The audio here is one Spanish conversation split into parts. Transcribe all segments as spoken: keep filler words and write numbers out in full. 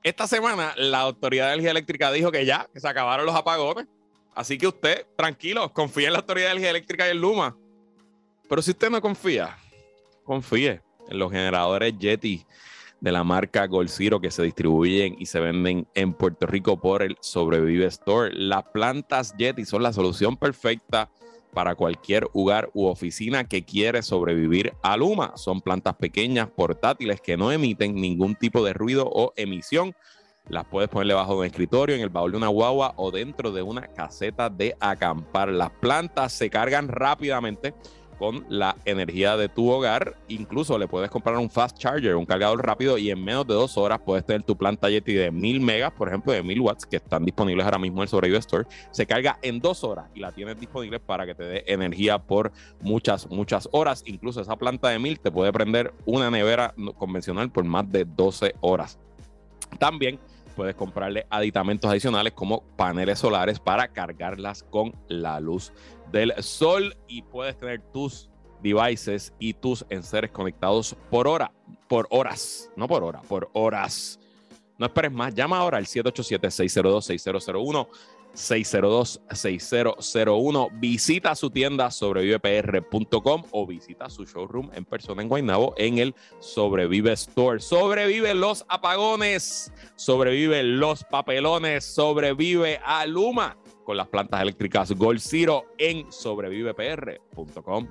esta semana la Autoridad de Energía Eléctrica dijo que ya, que se acabaron los apagones. Así que usted, tranquilo, confíe en la Autoridad de Energía Eléctrica y en Luma. Pero si usted no confía, confíe en los generadores Yeti de la marca Gold Zero que se distribuyen y se venden en Puerto Rico por el Sobrevive Store. Las plantas Yeti son la solución perfecta para cualquier hogar u oficina que quiere sobrevivir a Luma. Son plantas pequeñas, portátiles, que no emiten ningún tipo de ruido o emisión. Las puedes poner debajo de un escritorio, en el baúl de una guagua o dentro de una caseta de acampar. Las plantas se cargan rápidamente con la energía de tu hogar. Incluso le puedes comprar un fast charger, un cargador rápido, y en menos de dos horas puedes tener tu planta Yeti de mil megas, por ejemplo, de mil watts, que están disponibles ahora mismo en el Sobrevive Store. Se carga en dos horas y la tienes disponible para que te dé energía por muchas, muchas horas. Incluso esa planta de mil te puede prender una nevera convencional por más de doce horas. También puedes comprarle aditamentos adicionales como paneles solares para cargarlas con la luz del sol, y puedes tener tus devices y tus enseres conectados por hora, por horas, no por hora, por horas. No esperes más, llama ahora al siete ocho siete, seis cero dos, seis cero cero uno, seis cero dos, seis cero cero uno. Visita su tienda sobrevive p r punto com o visita su showroom en persona en Guaynabo en el Sobrevive Store. Sobrevive los apagones, sobrevive los papelones, sobrevive a Luma con las plantas eléctricas Gold Zero en sobrevive p r punto com.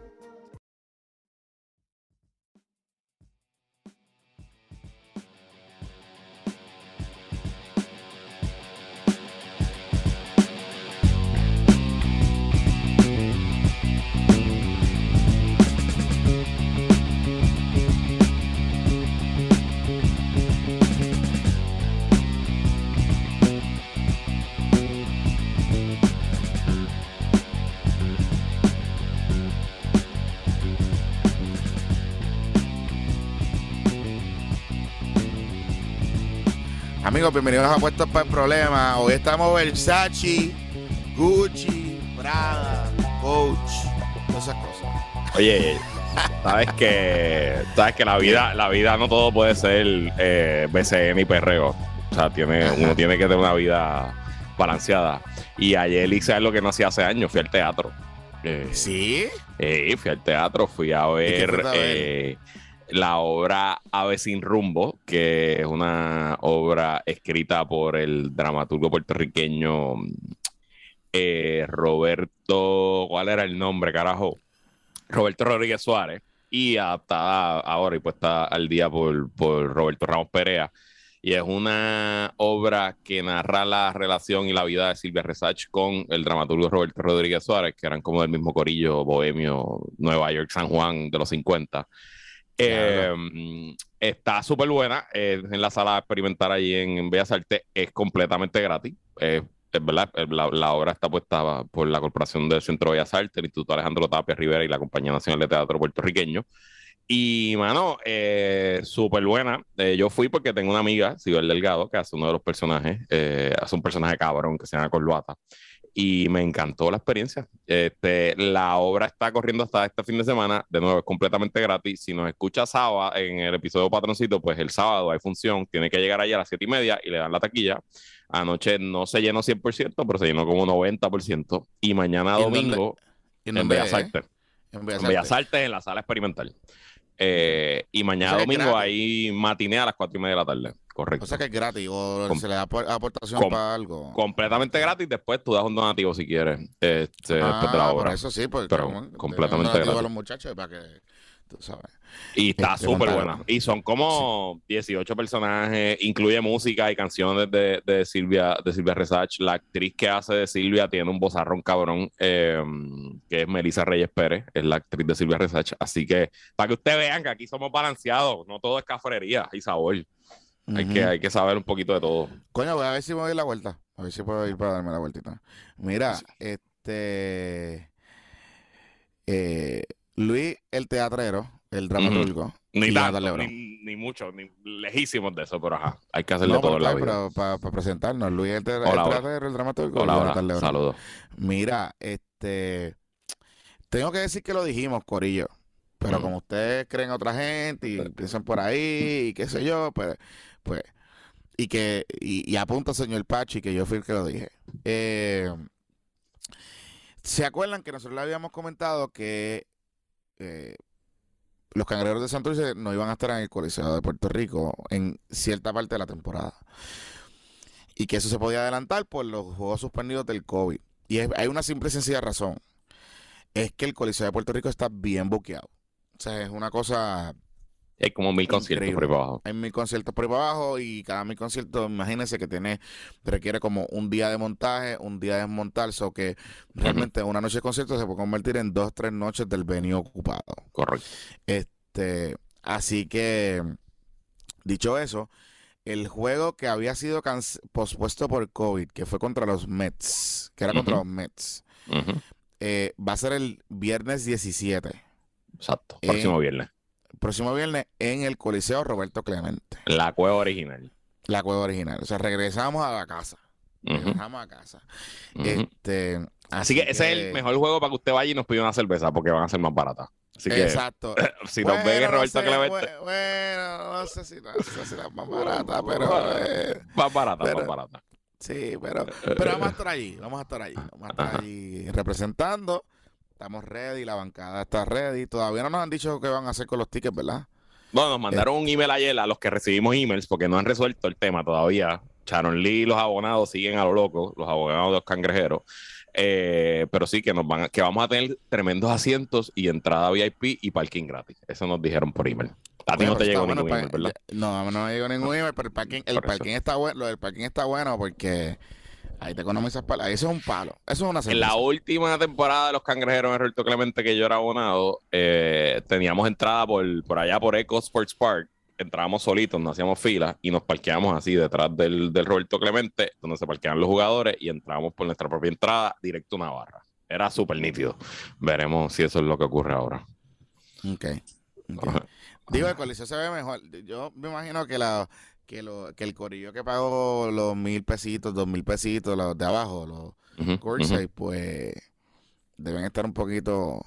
Amigos, bienvenidos a Puestos para el Problema. Hoy estamos Versace, Gucci, Prada, Coach, todas esas cosas. Oye, sabes que sabes que la vida, la vida no todo puede ser eh, B C N y perreo. O sea, tiene, uno tiene que tener una vida balanceada. Y ayer hice algo que no hacía hace años, fui al teatro. Eh, ¿Sí? Eh, fui al teatro, fui a ver, a ver? Eh, la obra Ave sin rumbo, que es una obra escrita por el dramaturgo puertorriqueño eh, Roberto, ¿cuál era el nombre, carajo? Roberto Rodríguez Suárez, y adaptada ahora y puesta al día por, por Roberto Ramos Perea. Y es una obra que narra la relación y la vida de Silvia Resach con el dramaturgo Roberto Rodríguez Suárez, que eran como del mismo corillo bohemio, Nueva York, San Juan de los cincuenta. Eh, está súper buena, eh, en la sala experimental allí en, en Bellas Artes, es completamente gratis. Eh, es verdad, la, la obra está puesta por la Corporación del Centro de Bellas Artes, el Instituto Alejandro Tapia Rivera y la Compañía Nacional de Teatro Puertorriqueño. Y, mano, eh, súper buena. Eh, yo fui porque tengo una amiga, Sibel Delgado, que hace uno de los personajes, eh, hace un personaje cabrón que se llama Corbata. Y me encantó la experiencia. Este, la obra está corriendo hasta este fin de semana. De nuevo, es completamente gratis. Si nos escucha sábado en el episodio Patroncito, pues el sábado hay función. Tiene que llegar allá a las siete y media y le dan la taquilla. Anoche no se llenó cien por ciento, pero se llenó como noventa por ciento. Y mañana ¿Y domingo en, en Bellas Artes. En Bellas en Bellas Artes, en la sala experimental. Eh, y mañana o sea domingo hay matiné a las cuatro y media de la tarde. Correcto. O sea que es gratis o Com se le da aportación com para algo. Completamente gratis. Después tú das un donativo si quieres. Este, ah, después de la obra. Por eso sí, porque pero como, completamente gratis. A los muchachos para que tú sabes. Y está este, súper buena. Y son como sí. dieciocho personajes. Incluye música y canciones de, de Silvia de Silvia Resach. La actriz que hace de Silvia tiene un vozarrón cabrón, eh, que es Melissa Reyes Pérez. Es la actriz de Silvia Resach. Así que para que ustedes vean que aquí somos balanceados. No todo es cafrería y sabor. Uh-huh. Hay que, hay que saber un poquito de todo. Coño, voy a ver si me doy la vuelta. A ver si puedo ir para darme la vueltita. Mira, sí. este... Eh, Luis el teatrero, el dramaturgo. Uh-huh. Ni tanto, ni, ni mucho, ni lejísimos de eso, pero ajá, hay que hacerle no, todo en la vida. Pero para pa presentarnos, Luis el, te hola, el teatrero, el dramaturgo. Hola, hola. Saludos. Mira, este... Tengo que decir que lo dijimos, corillo. Pero uh-huh. como ustedes creen otra gente y piensan por ahí y qué sé yo, pues... pues y que y, y apunta, señor Pachi, que yo fui el que lo dije. Eh, ¿Se acuerdan que nosotros le habíamos comentado que eh, los Cangrejeros de Santurce no iban a estar en el Coliseo de Puerto Rico en cierta parte de la temporada? Y que eso se podía adelantar por los juegos suspendidos del COVID. Y es, hay una simple y sencilla razón. Es que el Coliseo de Puerto Rico está bien buqueado. O sea, es una cosa Hay como mil conciertos por ahí increíble. para abajo. Hay mil conciertos por ahí para abajo y cada mil conciertos, imagínense que tiene, requiere como un día de montaje, un día de desmontarse, o que Ujú, realmente una noche de concierto se puede convertir en dos, tres noches del venue ocupado. correcto. Este, así que, dicho eso, el juego que había sido cance- pospuesto por COVID, que fue contra los Mets, que era contra Ujú, los Mets, ujú, eh, va a ser el viernes diecisiete, exacto. en, Próximo viernes. próximo viernes, en el Coliseo Roberto Clemente, La cueva original. la cueva original. O sea, regresamos a la casa. Ujú, Regresamos a casa. ujú. Este, Así que ese es el mejor juego para que usted vaya y nos pida una cerveza porque van a ser más baratas. Así que Exacto. si nos ve Bueno, no Roberto sé, Clemente, bue- bueno, no sé si, no sé si la más barata, pero eh, más barata, más pero barata. sí, pero, pero vamos a estar allí, vamos a estar allí, vamos a estar Ajá. allí representando. Estamos ready, la bancada está ready. Todavía no nos han dicho qué van a hacer con los tickets, ¿verdad? Bueno, nos Eh, mandaron un email ayer a los que recibimos emails porque no han resuelto el tema todavía. Sharon Lee y los abonados siguen a lo loco, los abogados de los cangrejeros. Eh, pero sí que nos van a- que vamos a tener tremendos asientos y entrada V I P y parking gratis. Eso nos dijeron por email. A ti Oye, no pero te está llegó bueno. El ningún pa- email, ¿verdad? ya- no, no me llegó ningún email, pero el parking, el Por eso. parking está bueno. Lo del parking está bueno porque ahí te economizas para. Eso es un palo. Eso es una En la cerveza. última temporada de los cangrejeros en Roberto Clemente, que yo era abonado, eh, teníamos entrada por, por allá por Eco Sports Park. Entrábamos solitos, no hacíamos fila y nos parqueamos así detrás del, del Roberto Clemente, donde se parqueaban los jugadores, y entramos por nuestra propia entrada directo a una barra. Era súper nítido. Veremos si eso es lo que ocurre ahora. Ok, ok. Digo, el Coliseo se ve mejor. Yo me imagino que la que lo que el corillo que pagó los mil pesitos, dos mil pesitos, los de abajo, los Ujú, courtside, ujú. pues deben estar un poquito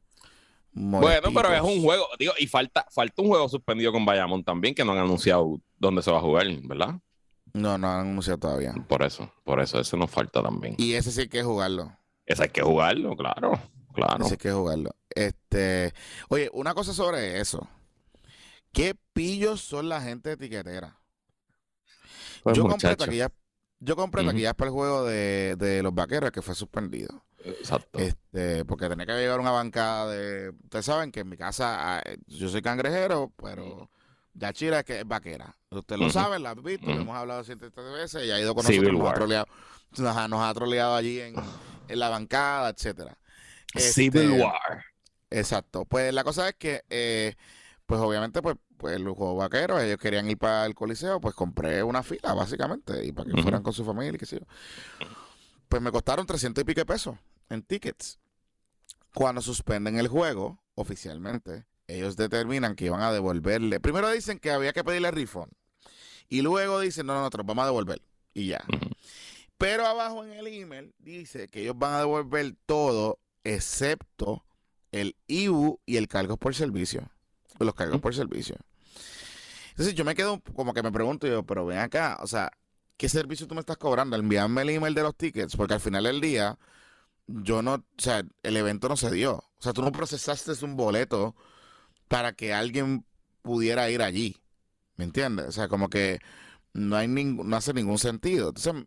Bueno, pero es un molestitos. juego, digo, y falta, falta un juego suspendido con Bayamón también, que no han anunciado dónde se va a jugar, ¿verdad? No, no han anunciado todavía. Por eso, por eso, eso nos falta también. Y ese sí hay que jugarlo. Ese hay que jugarlo, claro, claro. Ese hay que jugarlo. Este, oye, una cosa sobre eso. ¿Qué pillos son la gente de etiquetera? Pues Yo compré muchacho, taquillas, yo compré Ujú, taquillas para el juego de, de los vaqueros que fue suspendido. exacto. Este, porque tenía que llevar una bancada de. Ustedes saben que en mi casa ah, yo soy cangrejero, pero Yachira es que es vaquera. Ustedes lo Ujú, saben, la han visto, lo ujú. hemos hablado cientos de veces, y ha ido con Civil nosotros, nos ha War. troleado, nos ha, nos ha troleado allí en, en la bancada, etcétera. Civil Este, War. exacto. Pues la cosa es que, eh, pues obviamente, pues, pues los juegos vaqueros, ellos querían ir para el Coliseo, pues compré una fila, básicamente, y para que Ujú. fueran con su familia y qué sé yo. Pues me costaron trescientos y pico de pesos en tickets. Cuando suspenden el juego, oficialmente, ellos determinan que iban a devolverle. Primero dicen que había que pedirle refund. Y luego dicen, no, no, no, te los vamos a devolver. Y ya. Ujú. Pero abajo en el email dice que ellos van a devolver todo, excepto el I B U y el cargos por servicio. Los cargos por servicio. Entonces yo me quedo como que me pregunto yo, pero ven acá, o sea, ¿qué servicio tú me estás cobrando? Envíame el email de los tickets, porque al final del día, yo no, o sea, el evento no se dio. O sea, tú no procesaste un boleto para que alguien pudiera ir allí. ¿Me entiendes? O sea, como que no hay ningún, no hace ningún sentido. Entonces,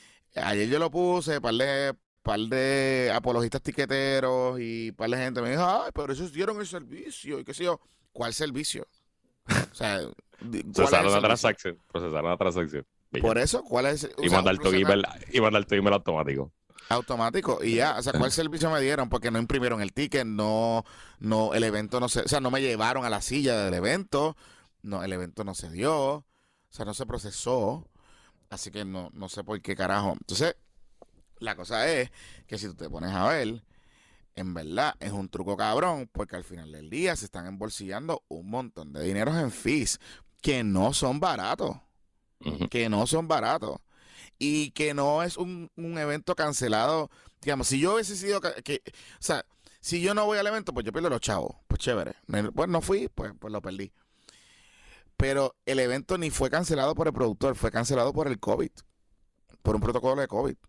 ayer yo lo puse, par de, par de apologistas tiqueteros y par de gente me dijo, ay, pero ellos dieron el servicio y qué sé yo. ¿Cuál servicio? O sea, di- ¿cuál es Procesar el una servicio? transacción. Procesar una transacción. Por Billete. eso, ¿cuál es el, o Y sea, un mandar tu procesar email, y mandar tu email automático. automático? Y ya, o sea, ¿cuál servicio me dieron? Porque no imprimieron el ticket, no, no, el evento no se, o sea, no me llevaron a la silla del evento, no, el evento no se dio, o sea, no se procesó, así que no, no sé por qué carajo. Entonces, la cosa es que si tú te pones a ver, en verdad es un truco cabrón, porque al final del día se están embolsillando un montón de dineros en fees que no son baratos, Ujú. que no son baratos. Y que no es un, un evento cancelado. Digamos, si yo hubiese sido ca- que, o sea, si yo no voy al evento, pues yo pierdo los chavos. Pues chévere. No- Pues no fui, pues, pues lo perdí. Pero el evento ni fue cancelado por el productor, fue cancelado por el COVID, por un protocolo de COVID.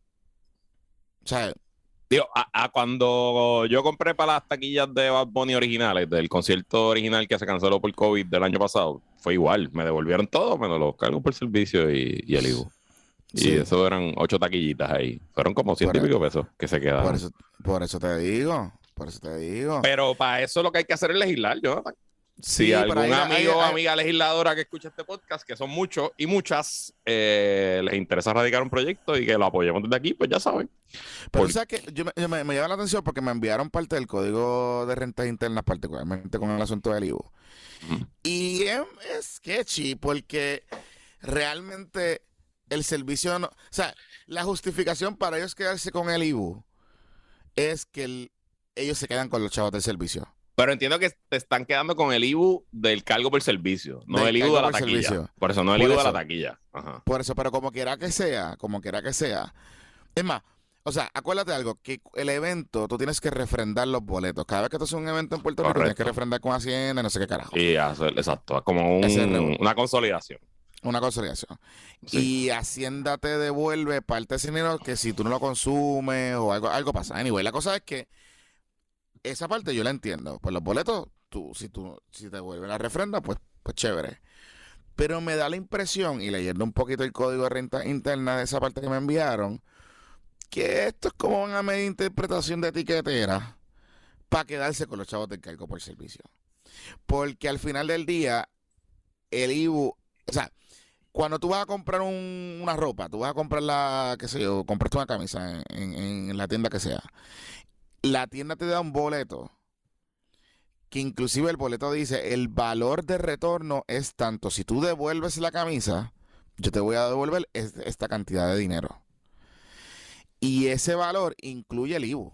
O sea, Digo, a, a cuando yo compré para las taquillas de Bad Bunny originales, del concierto original que se canceló por COVID del año pasado, fue igual. Me devolvieron todo, menos los cargos por servicio y, y el I V U. Y sí, eso eran ocho taquillitas ahí. Fueron como ciento y por, pico pesos que se por quedaron. eso, por eso te digo, por eso te digo. Pero para eso lo que hay que hacer es legislar, Jonathan. Sí, Si pero algún ahí- amigo o ahí- ahí- amiga legisladora que escucha este podcast, que son muchos y muchas, eh, les interesa radicar un proyecto y que lo apoyemos desde aquí, pues ya saben. Pero Por- sabes que yo me, yo me- me llama la atención porque me enviaron parte del código de rentas internas, particularmente con el asunto del I V U. Ujú. Y es, es sketchy porque realmente el servicio no. O sea, la justificación para ellos quedarse con el I V U es que el- ellos se quedan con los chavos del servicio. Pero entiendo que te están quedando con el I V U del cargo por servicio, no Del el I V U de cargo la por taquilla. servicio. Por eso, no el Por I V U de la eso. taquilla. Ajá. Por eso, pero como quiera que sea, como quiera que sea. Es más, o sea, acuérdate de algo, que el evento, tú tienes que refrendar los boletos. Cada vez que tú haces un evento en Puerto Rico, tienes que Correcto. refrendar con Hacienda, no sé qué carajo. Y hacer, exacto, como un- Ese es el revolú. una consolidación. Una consolidación. Sí. Y Hacienda te devuelve parte de ese dinero que si tú no lo consumes o algo, algo pasa. Anyway, la cosa es que esa parte yo la entiendo. Pues los boletos, tú, si tú, si te devuelven la refrenda, pues, pues chévere. Pero me da la impresión, y leyendo un poquito el código de renta interna de esa parte que me enviaron, que esto es como una media interpretación de etiquetera para quedarse con los chavos del cargo por servicio. Porque al final del día, el I V U, o sea, cuando tú vas a comprar un- una ropa, tú vas a comprar la, qué sé yo, compraste una camisa en, en- en la tienda que sea, la tienda te da un boleto que inclusive el boleto dice el valor de retorno es tanto, si tú devuelves la camisa, yo te voy a devolver es- esta cantidad de dinero. Y ese valor incluye el I V U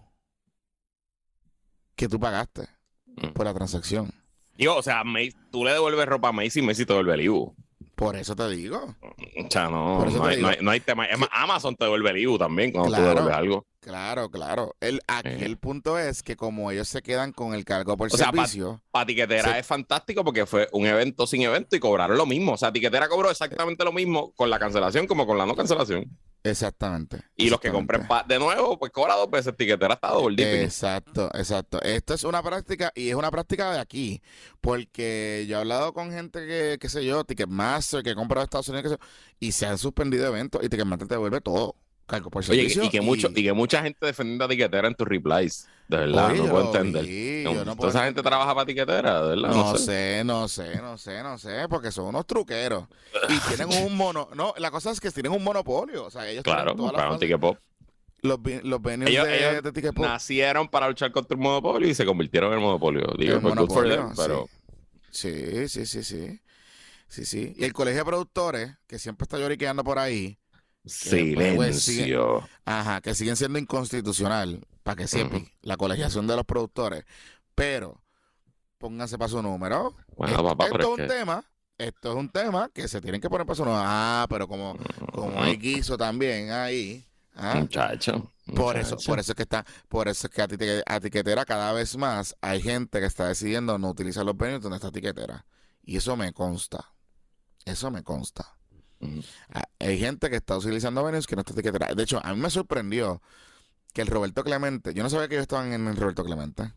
que tú pagaste Mm. por la transacción. Digo, o sea, Macy- tú le devuelves ropa a Macy y Macy te devuelve el I V U. Por eso te digo. O sea, no, Por eso no, te hay, digo. no, hay, no hay tema. Es más, Amazon te devuelve el I V U también cuando Claro. tú devuelves algo. Claro, claro. El, aquí Eh. el punto es que como ellos se quedan con el cargo por O sea, pa- servicio, Para Tiquetera Sí. es fantástico porque fue un evento sin evento y cobraron lo mismo. O sea, Tiquetera cobró exactamente lo mismo con la cancelación como con la no cancelación. exactamente. Y los que exactamente. compren pa- de nuevo, pues cobra dos veces. Tiquetera está doble dipping. Exacto, exacto. Esto es una práctica y es una práctica de aquí, porque yo he hablado con gente que, qué sé yo, Ticketmaster, que compra de Estados Unidos, qué sé yo, y se han suspendido eventos y Ticketmaster te devuelve todo, cargo por Oye, servicio. y que, mucho, y que mucha gente defendiendo a Tiquetera en tus replies. De verdad, Oye, no yo puedo lo entender. vi, No, yo no toda puedo esa gente entender. trabaja para Tiquetera, de verdad. No No, sé. sé, no sé, no sé, no sé, porque son unos truqueros. Y tienen un mono, no, la cosa es que tienen un monopolio, o sea, ellos Claro, tienen todas las para un fases- Ticket Pop. los, vi- los venues Ellos, de, ellos de Ticket Pop. nacieron para luchar contra el monopolio y se convirtieron en el monopolio. Digo, El pues, good for monopolio, them, pero Sí, sí, sí, sí. Sí, sí. Y el colegio de productores, que siempre está lloriqueando por ahí, silencio. ajá, que siguen siendo inconstitucional, para que sepan, Ujú. la colegiación de los productores. Pero, pónganse para su número. Bueno, Esto- papá, esto pero es es un que- tema, esto es un tema que se tienen que poner para su número. Ah, pero como, como hay guiso también ahí. ah, Muchacho. Por eso, muchacho. por eso es que está, por eso es que a, ti- a tiquetera cada vez más hay gente que está decidiendo no utilizar los venues donde está tiquetera. Y eso me consta. Eso me consta. Ujú. Ah, Hay gente que está utilizando venues que no está tiquetera. De hecho, a mí me sorprendió que el Roberto Clemente, yo no sabía que ellos estaban en el Roberto Clemente.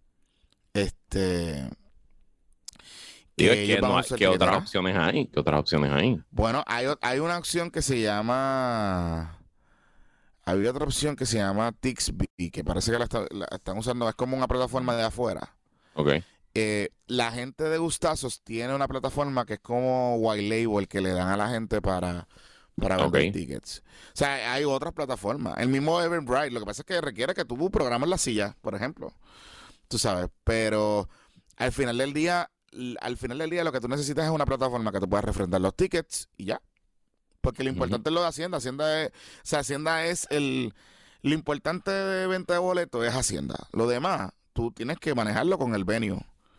Este. Digo, que es ellos que van a no, usar ¿qué otras tiquetera. opciones hay? ¿Qué otras opciones hay? Bueno, hay, o- hay una opción que se llama. Había otra opción que se llama Tixby, que parece que la, está- la están usando, es como una plataforma de afuera. Ok. Eh, la gente de Gustazos tiene una plataforma que es como white label que le dan a la gente para, para vender Ok. tickets. O sea, hay otras plataformas. El mismo Eventbrite, lo que pasa es que requiere que tú programes la silla, por ejemplo. Tú sabes, pero al final del día, l- al final del día lo que tú necesitas es una plataforma que tú puedas refrendar los tickets y ya. Porque lo Ujú. importante es lo de Hacienda. Hacienda es, o sea, Hacienda es el, lo importante de venta de boletos es Hacienda. Lo demás, tú tienes que manejarlo con el venue.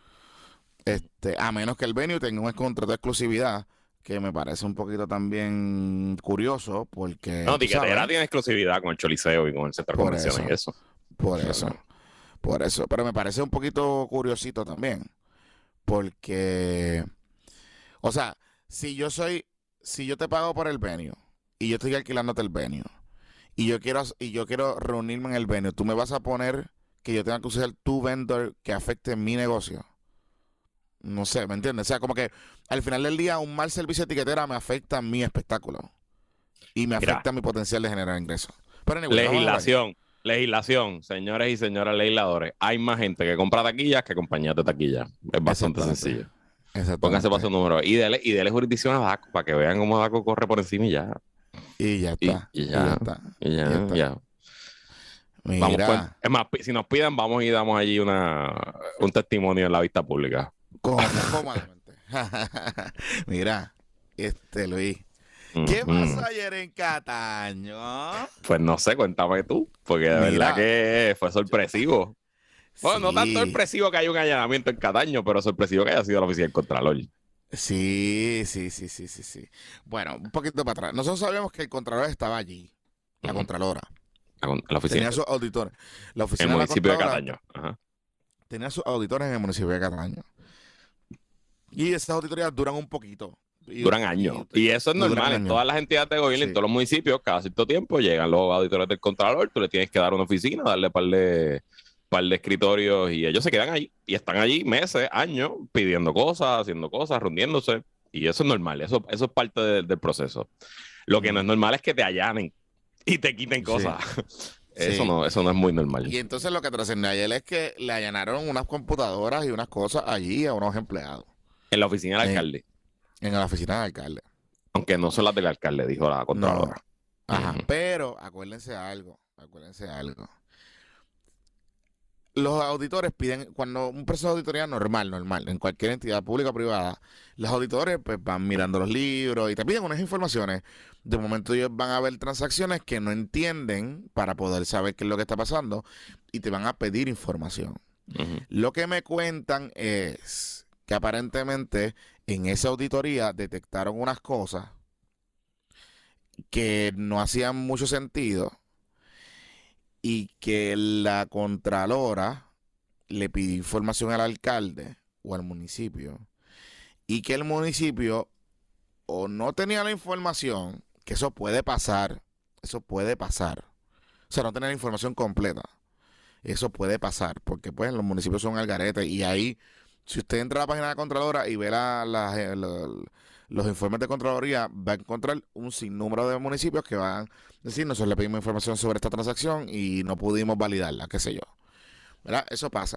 Este, a menos que el venue tenga un contrato de exclusividad, que me parece un poquito también curioso, porque No, tú Tiquetera sabes, tiene exclusividad con el Choliseo y con el Centro de Por Convenciones eso. y eso. por Claro. eso, por eso. Pero me parece un poquito curiosito también, porque O sea, si yo soy, si yo te pago por el venue y yo estoy alquilándote el venue y yo quiero, y yo quiero reunirme en el venue, ¿tú me vas a poner que yo tenga que usar tu vendor que afecte mi negocio? No sé, ¿me entiendes? O sea, como que al final del día un mal servicio de etiquetera me afecta a mi espectáculo y me Mira, afecta a mi potencial de generar ingresos. Pero anyway, vamos a jugar. legislación, legislación, señores y señoras legisladores. Hay más gente que compra taquillas que compañías de taquillas. Es bastante Exactamente. sencillo. Pónganse Exactamente. para su número y dele, y dele jurisdicción a Daco para que vean cómo Daco corre por encima y ya. Y ya Y, está. y Y ya, ya está. y ya, Ya está. ya. Vamos, pues, Mira, es más, pi- si nos piden, vamos y damos allí una, un testimonio en la vista pública. como cómodamente. Mira, este Luis. ¿Qué Ujú. pasó ayer en Cataño? Pues no sé, cuéntame tú, porque de Mira. verdad que fue sorpresivo. Bueno, no tan Sí, sorpresivo que haya un allanamiento en Cataño, pero sorpresivo que haya sido la oficina del Contralor. sí, sí, sí, sí, sí, sí. Bueno, un poquito para atrás. Nosotros sabíamos que el Contralor estaba allí, la Ujú. Contralora. La, con- la oficina, Tenía sus auditores. La el oficina de la municipio de Contralora Cataño. Ajá. tenía sus auditores en el municipio de Cataño. Y esas auditorías duran un poquito. Y, Duran años. y- Y eso es duran normal. En años. todas las entidades de gobierno, en Sí. todos los municipios, cada cierto tiempo llegan los auditores del Contralor, tú le tienes que dar una oficina, darle par de, par de escritorios y ellos se quedan allí. Y están allí meses, años, pidiendo cosas, haciendo cosas, reuniéndose. Y eso es normal. Eso, eso es parte de- del proceso. Lo que no es Mm. normal es que te allanen y te quiten Sí. cosas. Eso, Sí. no, eso no es muy normal. Y entonces lo que trascendió ayer es que le allanaron unas computadoras y unas cosas allí a unos empleados En la oficina del en, alcalde. en la oficina del alcalde. Aunque no son las del alcalde, dijo la No. Contralora. Ajá. Ujú. Pero acuérdense algo. Acuérdense algo. Los auditores piden, cuando un proceso de auditoría normal, normal, en cualquier entidad pública o privada, los auditores pues van mirando los libros y te piden unas informaciones. De momento ellos van a ver transacciones que no entienden para poder saber qué es lo que está pasando y te van a pedir información. Ujú. Lo que me cuentan es que aparentemente en esa auditoría detectaron unas cosas que no hacían mucho sentido y que la Contralora le pidió información al alcalde o al municipio y que el municipio o no tenía la información, que eso puede pasar, eso puede pasar. O sea, no tener la información completa. Eso puede pasar, porque pues los municipios son al garete y ahí, si usted entra a la página de la Contralora y ve la, la- eh, la- los informes de Contraloría, va a encontrar un sinnúmero de municipios que van a decir, nosotros le pedimos información sobre esta transacción y no pudimos validarla, qué sé yo. ¿Verdad? Eso pasa.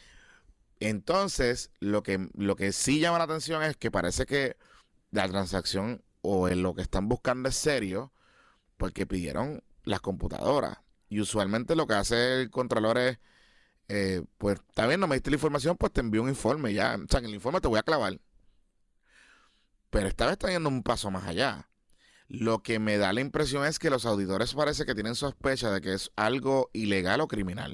Entonces, lo que, lo que sí llama la atención es que parece que la transacción o en lo que están buscando es serio, porque pidieron las computadoras. Y usualmente lo que hace el Contralor es, eh, pues, está bien, no me diste la información, pues te envío un informe ya. O sea, en el informe te voy a clavar. Pero esta vez está yendo un paso más allá. Lo que me da la impresión es que los auditores parece que tienen sospecha de que es algo ilegal o criminal.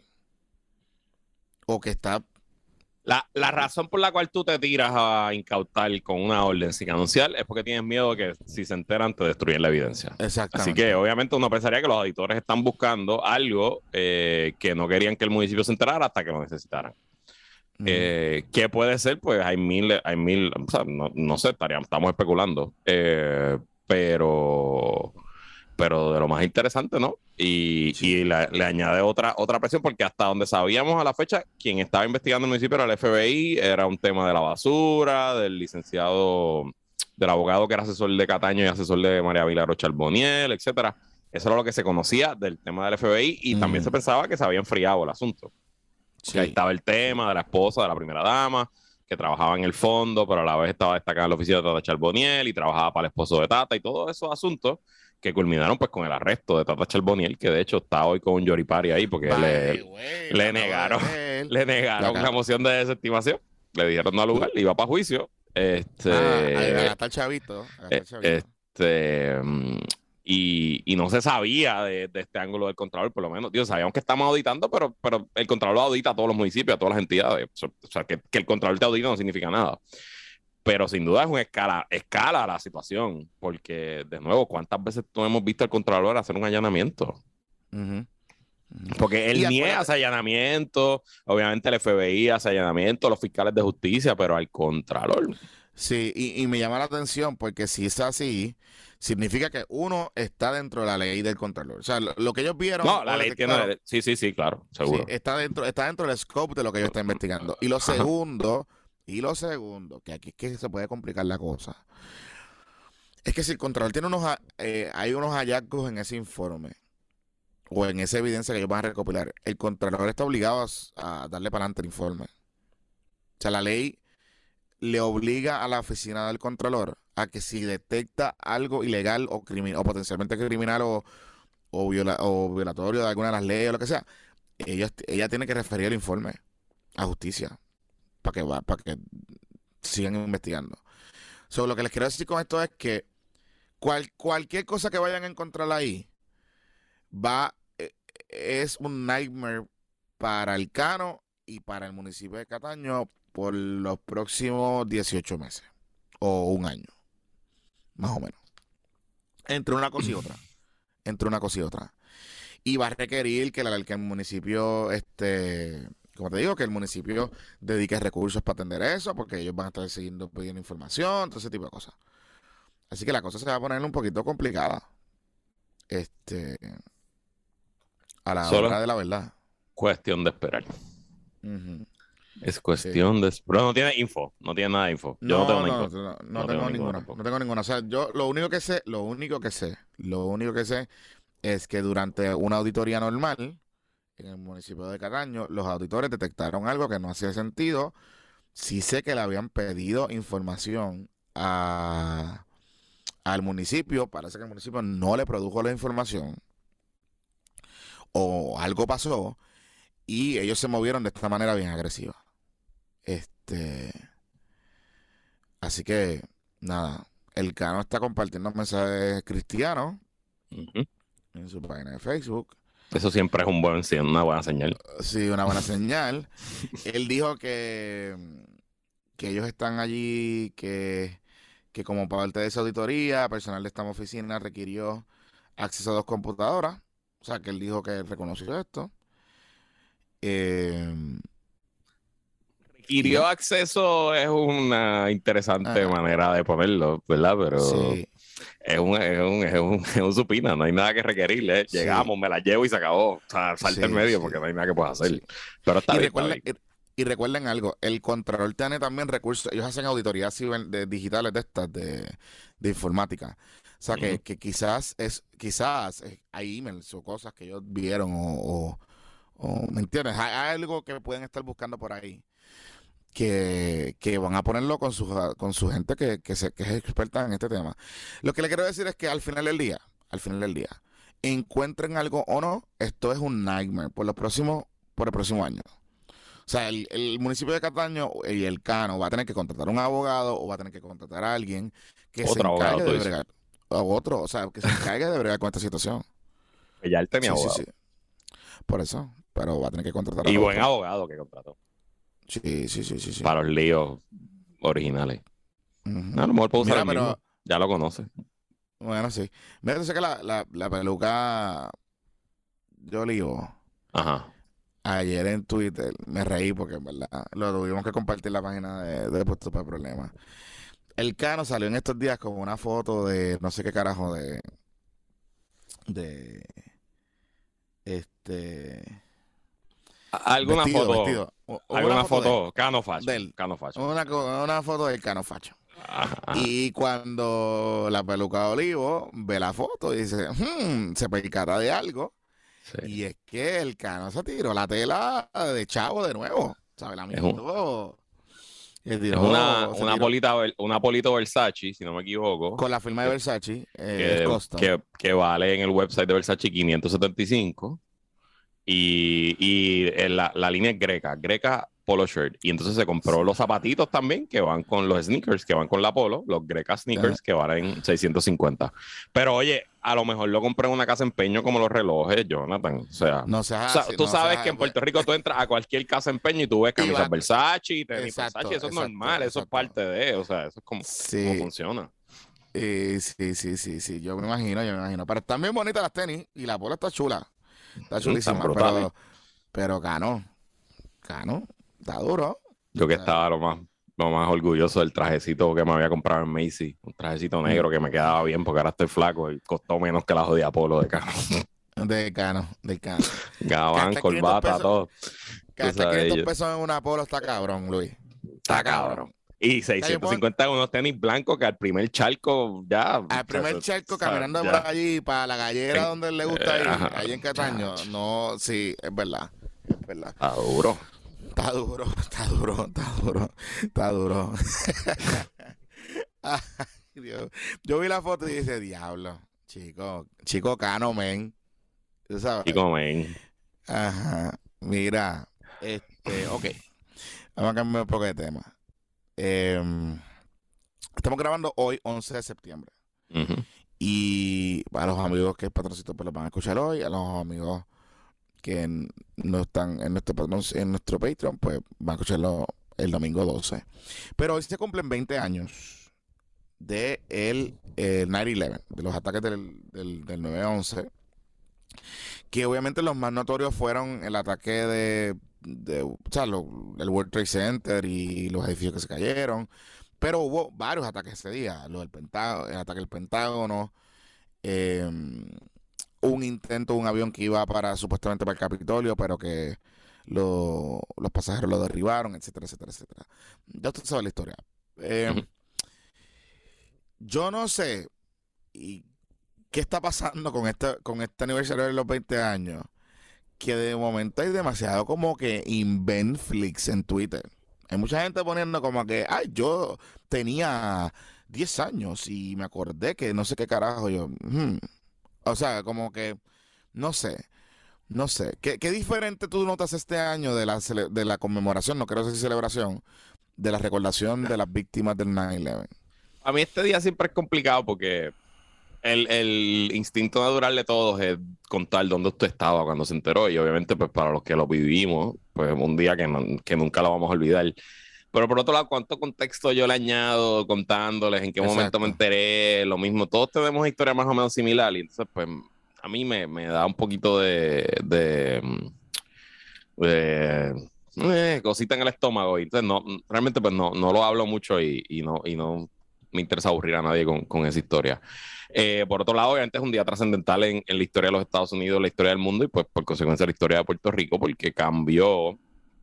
O que está... La, la razón por la cual tú te tiras a incautar con una orden sin anunciar es porque tienes miedo de que si se enteran te destruyen la evidencia. Exactamente. Así que obviamente uno pensaría que los auditores están buscando algo eh, que no querían que el municipio se enterara hasta que lo necesitaran. Mm. Eh, ¿Qué puede ser? Pues hay mil, hay mil, o sea, no, no sé, estaríamos, estamos especulando. Eh, pero, pero de lo más interesante, ¿no? Y, Sí. y la- le añade otra, otra presión, porque hasta donde sabíamos a la fecha, quien estaba investigando el municipio era el F B I, era un tema de la basura, del licenciado, del abogado que era asesor de Cataño y asesor de María Vilaro Charboniel, etcétera. Eso era lo que se conocía del tema del F B I y Mm. también se pensaba que se había enfriado el asunto. Que ahí Sí. estaba el tema de la esposa de la primera dama, que trabajaba en el fondo, pero a la vez estaba destacada en la oficina de Tata Charboniel y trabajaba para el esposo de Tata y todos esos asuntos que culminaron pues con el arresto de Tata Charboniel, que de hecho está hoy con un yoripari ahí porque By le, the way, le lo acabo de negaron, ver. le negaron Lo una acabo- moción de desestimación, le dijeron no al lugar, iba para juicio. Este, Ah, a, a gastar chavito. A gastar eh, chavito. este, mm, y, y no se sabía de, de este ángulo del Contralor, por lo menos. Dios, sabíamos que estamos auditando, pero, pero el Contralor audita a todos los municipios, a todas las entidades. O sea, que, que el Contralor te audita no significa nada. Pero sin duda es una escala, escala la situación, porque, de nuevo, ¿cuántas veces no hemos visto al Contralor hacer un allanamiento? Ujú. Ujú. Porque Y el N I E acuérdate- hace allanamiento, obviamente el F B I hace allanamiento, los fiscales de justicia, pero al Contralor. Sí, y, y me llama la atención porque si es así, significa que uno está dentro de la ley del Contralor. O sea, lo, lo que ellos vieron No, la o ley detectaron, tiene. Sí, sí, sí, claro, sí, seguro. está dentro, está dentro del scope de lo que ellos están investigando. Y lo Ajá. segundo, y lo segundo, que aquí es que se puede complicar la cosa, es que si el Contralor tiene unos, ha- eh, hay unos hallazgos en ese informe o en esa evidencia que ellos van a recopilar, el Contralor está obligado a, s- a darle para adelante el informe. O sea, la ley le obliga a la oficina del Contralor a que si detecta algo ilegal o, crimin o potencialmente criminal o, o, viola o violatorio de alguna de las leyes o lo que sea, ellos, ella tiene que referir el informe a justicia para que, va, para que sigan investigando. So, lo que les quiero decir con esto es que cual, cualquier cosa que vayan a encontrar ahí va eh, es un nightmare para el Cano y para el municipio de Cataño por los próximos dieciocho meses o un año, más o menos. Entre una cosa y otra. Entre una cosa y otra. Y va a requerir que, la, que el municipio, este, como te digo, que el municipio dedique recursos para atender eso, porque ellos van a estar siguiendo pidiendo información, todo ese tipo de cosas. Así que la cosa se va a poner un poquito complicada. Este, a la Solo es hora de la verdad. cuestión de esperar. Ujú, Es sí. cuestión de. Pero no tiene info, no tiene nada de info. Yo no tengo No, una no, info. no, no No tengo tengo ninguna ninguna, no tampoco. tengo ninguna. O sea, yo lo único que sé, lo único que sé, lo único que sé es que durante una auditoría normal en el municipio de Cataño, los auditores detectaron algo que no hacía sentido. Sí sé que le habían pedido información a, al municipio, parece que el municipio no le produjo la información o algo pasó y ellos se movieron de esta manera bien agresiva. Este, así que nada, el Cano está compartiendo mensajes cristianos Ujú. en su página de Facebook. Eso siempre es un buen, sí, una buena señal. Sí, una buena señal. Él dijo que, que ellos están allí, que, que como parte de esa auditoría, personal de esta oficina requirió acceso a dos computadoras. O sea, que él dijo que él reconoció esto. Eh, y Requirió ya. acceso es una interesante Ah, manera de ponerlo, ¿verdad? Pero sí, es un, es un, es un, es un supina, no hay nada que requerirle. sí, Llegamos, me la llevo y se acabó. O sea, salta en sí, medio sí, porque no hay nada que puedas sí. hacer. Pero está Y bien, está recuerden, bien. y, y recuerden algo, el Contralor tiene también recursos, ellos hacen auditorías ciber- de, digitales de estas, de, de informática. O sea, Ujú. que, que quizás es, quizás eh, hay emails o cosas que ellos vieron o, o- o, ¿me entiendes? Hay, hay algo que pueden estar buscando por ahí que, que van a ponerlo con su, con su gente que, que, se, que es experta en este tema. Lo que le quiero decir es que al final del día, al final del día, encuentren algo o no, esto es un nightmare por los próximos, por el próximo año. O sea, el, el municipio de Cataño y el Cano va a tener que contratar un abogado o va a tener que contratar a alguien que se Otro abogado, encargue tú de dices. bregar, o otro, o sea, que se encargue de bregar con esta situación. Que ya él tenía Sí, sí, sí. abogado. Por eso, pero va a tener que contratar a Y buen otro. abogado que contrató Sí, sí, sí, sí, sí. para los líos originales. Ujú. A lo mejor puedo usar Mira, el pero, mismo. Ya lo conoce. bueno, sí. Mira, tú sabes que la, la, la peluca, yo le digo, Ajá. ayer en Twitter, me reí porque en verdad lo tuvimos que compartir en la página de, de Puestos para Problemas. El Cano salió en estos días con una foto de no sé qué carajo de de este Alguna vestido, foto, vestido. U- Una alguna foto de él, foto, Cano de Facho, él. Cano Facho. Una, co- una foto del Cano Facho. Ajá, ajá. Y cuando la peluca de Olivo ve la foto y dice, "Hmm", se percata de algo. Sí. Y es que el Cano se tiró la tela de chavo de nuevo. ¿Sabes? La Es, un- mismo. Se es una, tiró, se una tiró polita, ver- una polito Versace, si no me equivoco, con la firma de que, Versace, eh, es que, custom. que, que vale en el website de Versace quinientos setenta y cinco. Y, y en la, la línea es Greca, Greca Polo Shirt. Y entonces se compró los zapatitos también que van con los sneakers, que van con la Polo, los Greca Eh, sneakers que valen seiscientos cincuenta. Pero oye, a lo mejor lo compré en una casa de empeño como los relojes, Jonathan. O sea, no seas sa- así, tú no sabes que seas en pues, Puerto Rico tú entras a cualquier casa de empeño y tú ves y camisas va- Versace y tenis Versace. exacto, Eso es exacto, normal, eso es exacto. parte de, o sea, eso es como, como Sí, funciona. eh, sí, sí, sí, sí, yo me imagino, yo me imagino. Pero están bien bonitas las tenis y la bola está chula, está Mm, Tan chulísima, brutales. pero, pero Cano, Cano, está duro. Yo O que sea, estaba lo más lo más orgulloso del trajecito que me había comprado en Macy. Un trajecito negro que me quedaba bien porque ahora estoy flaco y costó menos que la jodida polo de Cano. De Cano, del Cano. Gabán, Gastar quinientos corbata, pesos, todo. Tú gastar sabes, quinientos yo- pesos en una polo está cabrón, Luis. Está cabrón. Y O sea, yo puedo- seiscientos cincuenta en unos tenis blancos que al primer charco ya. o al sea, primer eso- charco o sea, caminando por ya. allí para la gallera En- donde le gusta eh, ir, ajá, ahí en Cataño, chacho, no, sí, es verdad, es verdad. está duro. Está duro, está duro, está duro, está duro. Ay, Dios. Yo vi la foto y dije, diablo, chico, chico Cano, men. Tú sabes. Y comen. Ajá. Mira, este, ok. Vamos a cambiar un poco de tema. Em, estamos grabando hoy, once de septiembre. Ujú. Y a los amigos que el patroncito pues los van a escuchar hoy, a los amigos que n- no están en nuestro patron- en nuestro Patreon, pues van a escucharlo el domingo doce. Pero hoy se cumplen veinte años de el, eh, nueve once, de los ataques del, del, del nueve once, que obviamente los más notorios fueron el ataque de, de o sea, lo- el World Trade Center y los edificios que se cayeron, pero hubo varios ataques ese día, lo del Pentágono, el ataque del Pentágono, eh, un intento de un avión que iba para supuestamente para el Capitolio, pero que lo- los pasajeros lo derribaron, etcétera, etcétera, etcétera. Ya usted sabe la historia. Eh, Ujú. yo no sé y qué está pasando con este, con este aniversario de los veinte años, que de momento hay demasiado como que Inventflix en Twitter. Hay mucha gente poniendo como que, ay, yo tenía diez años y me acordé que no sé qué carajo yo. hmm. O sea, como que, no sé, no sé. ¿Qué, qué diferente tú notas este año de la, cele- de la conmemoración, no quiero decir celebración, de la recordación de las víctimas del nueve once? A mí este día siempre es complicado porque el, el instinto natural de todos es contar dónde usted estaba cuando se enteró y obviamente pues para los que lo vivimos, pues un día que, no- que nunca lo vamos a olvidar. Pero por otro lado, ¿cuánto contexto yo le añado contándoles en qué momento me Exacto. enteré? Lo mismo, todos tenemos una historia más o menos similar y entonces pues a mí me, me da un poquito de, de, de, eh, cosita en el estómago y entonces no, realmente pues no, no lo hablo mucho y, y no, y no me interesa aburrir a nadie con, con esa historia. Eh, por otro lado, obviamente es un día trascendental en, en la historia de los Estados Unidos, la historia del mundo y pues por consecuencia la historia de Puerto Rico porque cambió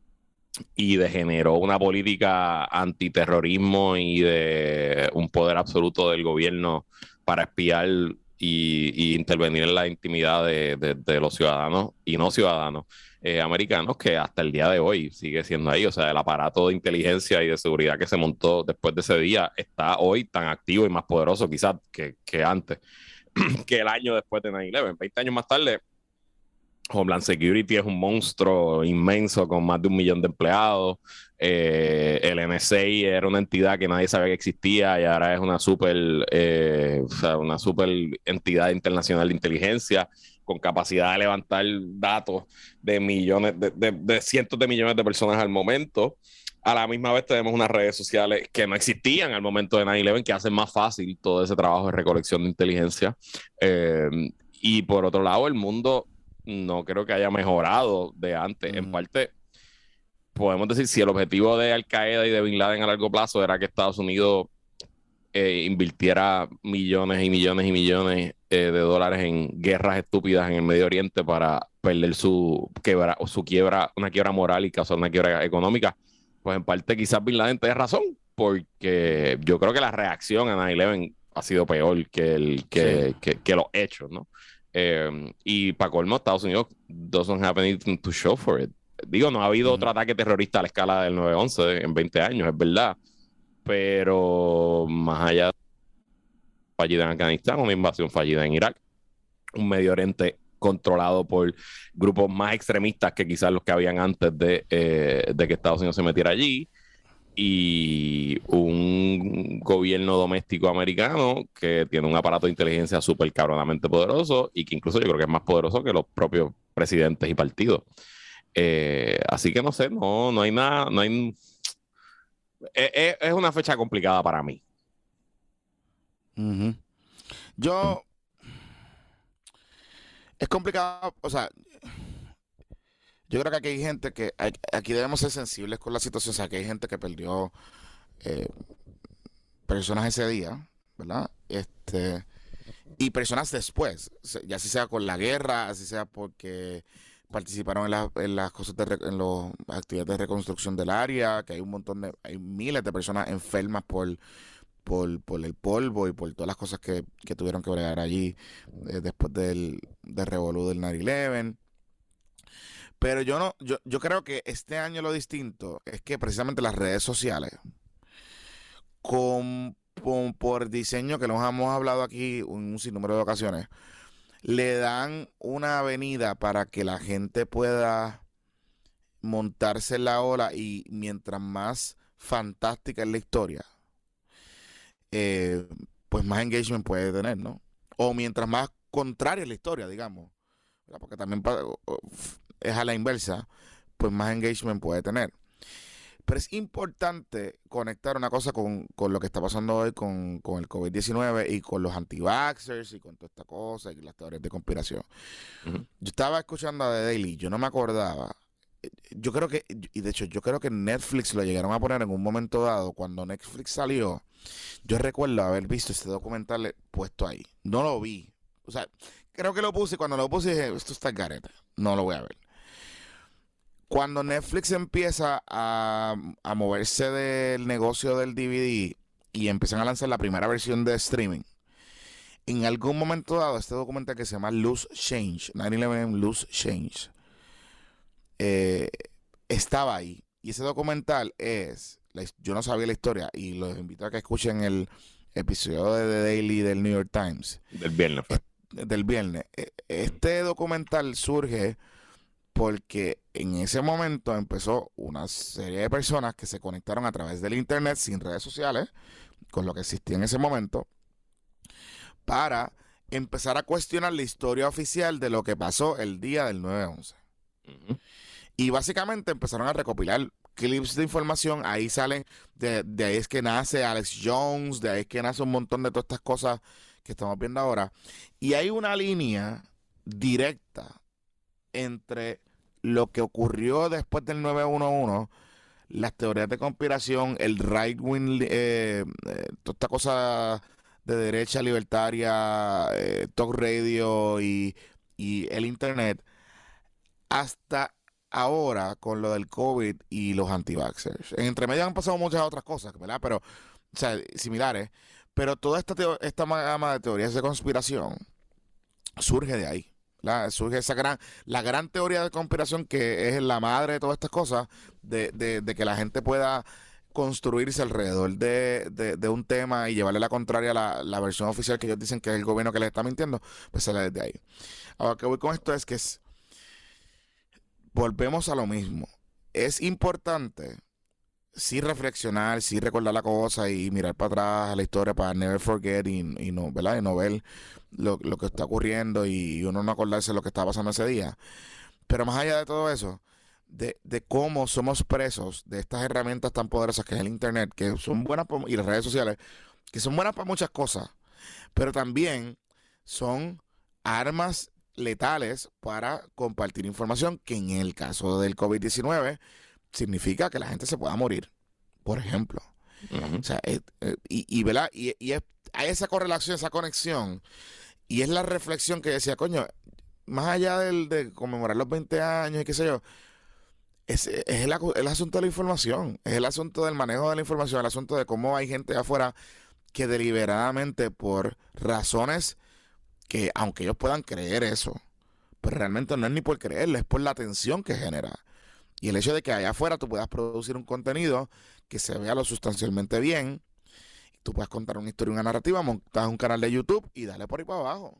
y degeneró una política antiterrorismo y de un poder absoluto del gobierno para espiar y, y intervenir en la intimidad de, de, de los ciudadanos y no ciudadanos eh, americanos, que hasta el día de hoy sigue siendo ahí. O sea, el aparato de inteligencia y de seguridad que se montó después de ese día está hoy tan activo y más poderoso quizás que, que antes, que el año después de nueve once. veinte años más tarde, Homeland Security es un monstruo inmenso con más de un millón de empleados. Eh, el N S A era una entidad que nadie sabía que existía y ahora es una super, eh, o sea, una super entidad internacional de inteligencia con capacidad de levantar datos de millones, de, de, de cientos de millones de personas al momento. A la misma vez tenemos unas redes sociales que no existían al momento de nueve once, que hacen más fácil todo ese trabajo de recolección de inteligencia. Eh, y por otro lado, el mundo no creo que haya mejorado de antes. En Mm, parte, podemos decir, si el objetivo de Al Qaeda y de Bin Laden a largo plazo era que Estados Unidos eh, invirtiera millones y millones y millones eh, de dólares en guerras estúpidas en el Medio Oriente para perder su quiebra, o su quiebra, una quiebra moral y causar una quiebra económica, pues en parte quizás Bin Laden tenga razón, porque yo creo que la reacción a nueve once ha sido peor que, el, que, sí. que, que los hechos, ¿no? Eh, y para colmo, Estados Unidos doesn't have anything to show for it. Digo, no ha habido Ujú. otro ataque terrorista a la escala del nueve once en veinte años, es verdad. Pero más allá de fallida en Afganistán, una invasión fallida en Irak, un Medio Oriente controlado por grupos más extremistas que quizás los que habían antes de, eh, de que Estados Unidos se metiera allí, y un gobierno doméstico americano que tiene un aparato de inteligencia súper cabronamente poderoso y que incluso yo creo que es más poderoso que los propios presidentes y partidos. Eh, así que no sé, no, no hay nada, no hay... Es, es, es una fecha complicada para mí. Ujú. Yo, es complicado, o sea, yo creo que aquí hay gente que, hay- aquí debemos ser sensibles con la situación, o sea, que hay gente que perdió eh, personas ese día, ¿verdad? Este, y personas después, ya si sea con la guerra, así sea porque participaron en, la, en las cosas de, en las actividades de reconstrucción del área, que hay un montón de, hay miles de personas enfermas por, por, por el polvo y por todas las cosas que, que tuvieron que bregar allí eh, después del, del revolú del nueve once. Pero yo no, yo, yo creo que este año lo distinto es que precisamente las redes sociales, con, con por diseño que nos hemos hablado aquí en un sinnúmero de ocasiones, le dan una avenida para que la gente pueda montarse en la ola y mientras más fantástica es la historia, eh, pues más engagement puede tener, ¿no? O mientras más contraria es la historia, digamos, ¿verdad? Porque también es a la inversa, pues más engagement puede tener. Pero es importante conectar una cosa con, con lo que está pasando hoy con, con el COVID diecinueve y con los anti-vaxxers y con toda esta cosa y las teorías de conspiración. Uh-huh. Yo estaba escuchando a The Daily, yo no me acordaba. Yo creo que, y de hecho, yo creo que Netflix lo llegaron a poner en un momento dado. Cuando Netflix salió, yo recuerdo haber visto este documental puesto ahí. No lo vi. O sea, creo que lo puse y cuando lo puse dije, esto está en gareta. No lo voy a ver. Cuando Netflix empieza a, a moverse del negocio del D V D y empiezan a lanzar la primera versión de streaming, en algún momento dado, este documental que se llama Loose Change, nueve once Loose Change, eh, estaba ahí. Y ese documental es, yo no sabía la historia y los invito a que escuchen el episodio de The Daily del New York Times. Del viernes. Eh, del viernes. Este documental surge porque en ese momento empezó una serie de personas que se conectaron a través del internet sin redes sociales, con lo que existía en ese momento, para empezar a cuestionar la historia oficial de lo que pasó el día del nueve once. Uh-huh. Y básicamente empezaron a recopilar clips de información. Ahí salen, de, de ahí es que nace Alex Jones, de ahí es que nace un montón de todas estas cosas que estamos viendo ahora. Y hay una línea directa entre lo que ocurrió después del nueve once, las teorías de conspiración, el right wing, eh, eh, toda esta cosa de derecha libertaria, eh, talk radio y, y el internet, hasta ahora con lo del COVID y los anti-vaxxers. En entre medio han pasado muchas otras cosas, ¿verdad? Pero, o sea, similares. Pero toda esta, teo- esta gama de teorías de conspiración surge de ahí. La, surge esa gran, la gran teoría de conspiración que es la madre de todas estas cosas, de, de, de que la gente pueda construirse alrededor de, de, de un tema y llevarle la contraria a la, la versión oficial que ellos dicen que es el gobierno que les está mintiendo, pues sale desde ahí. Ahora, que voy con esto es que es, volvemos a lo mismo. Es importante sí reflexionar, sí recordar la cosa y mirar para atrás a la historia para never forget y, y no, ¿verdad? Y no ver lo, lo que está ocurriendo y uno no acordarse de lo que estaba pasando ese día. Pero más allá de todo eso, de, de cómo somos presos de estas herramientas tan poderosas que es el internet, que son buenas por, y las redes sociales, que son buenas para muchas cosas, pero también son armas letales para compartir información que en el caso del COVID diecinueve significa que la gente se pueda morir, por ejemplo. Uh-huh. O sea, eh, eh, y, y, ¿verdad? Y, y es, hay esa correlación, esa conexión, y es la reflexión que decía, coño, más allá del, de conmemorar los veinte años y qué sé yo, es, es el, el asunto de la información, es el asunto del manejo de la información, el asunto de cómo hay gente afuera que deliberadamente por razones que, aunque ellos puedan creer eso, pero realmente no es ni por creerlo, es por la atención que genera. Y el hecho de que allá afuera tú puedas producir un contenido que se vea lo sustancialmente bien, tú puedas contar una historia, una narrativa, montas un canal de YouTube y dale por ahí para abajo.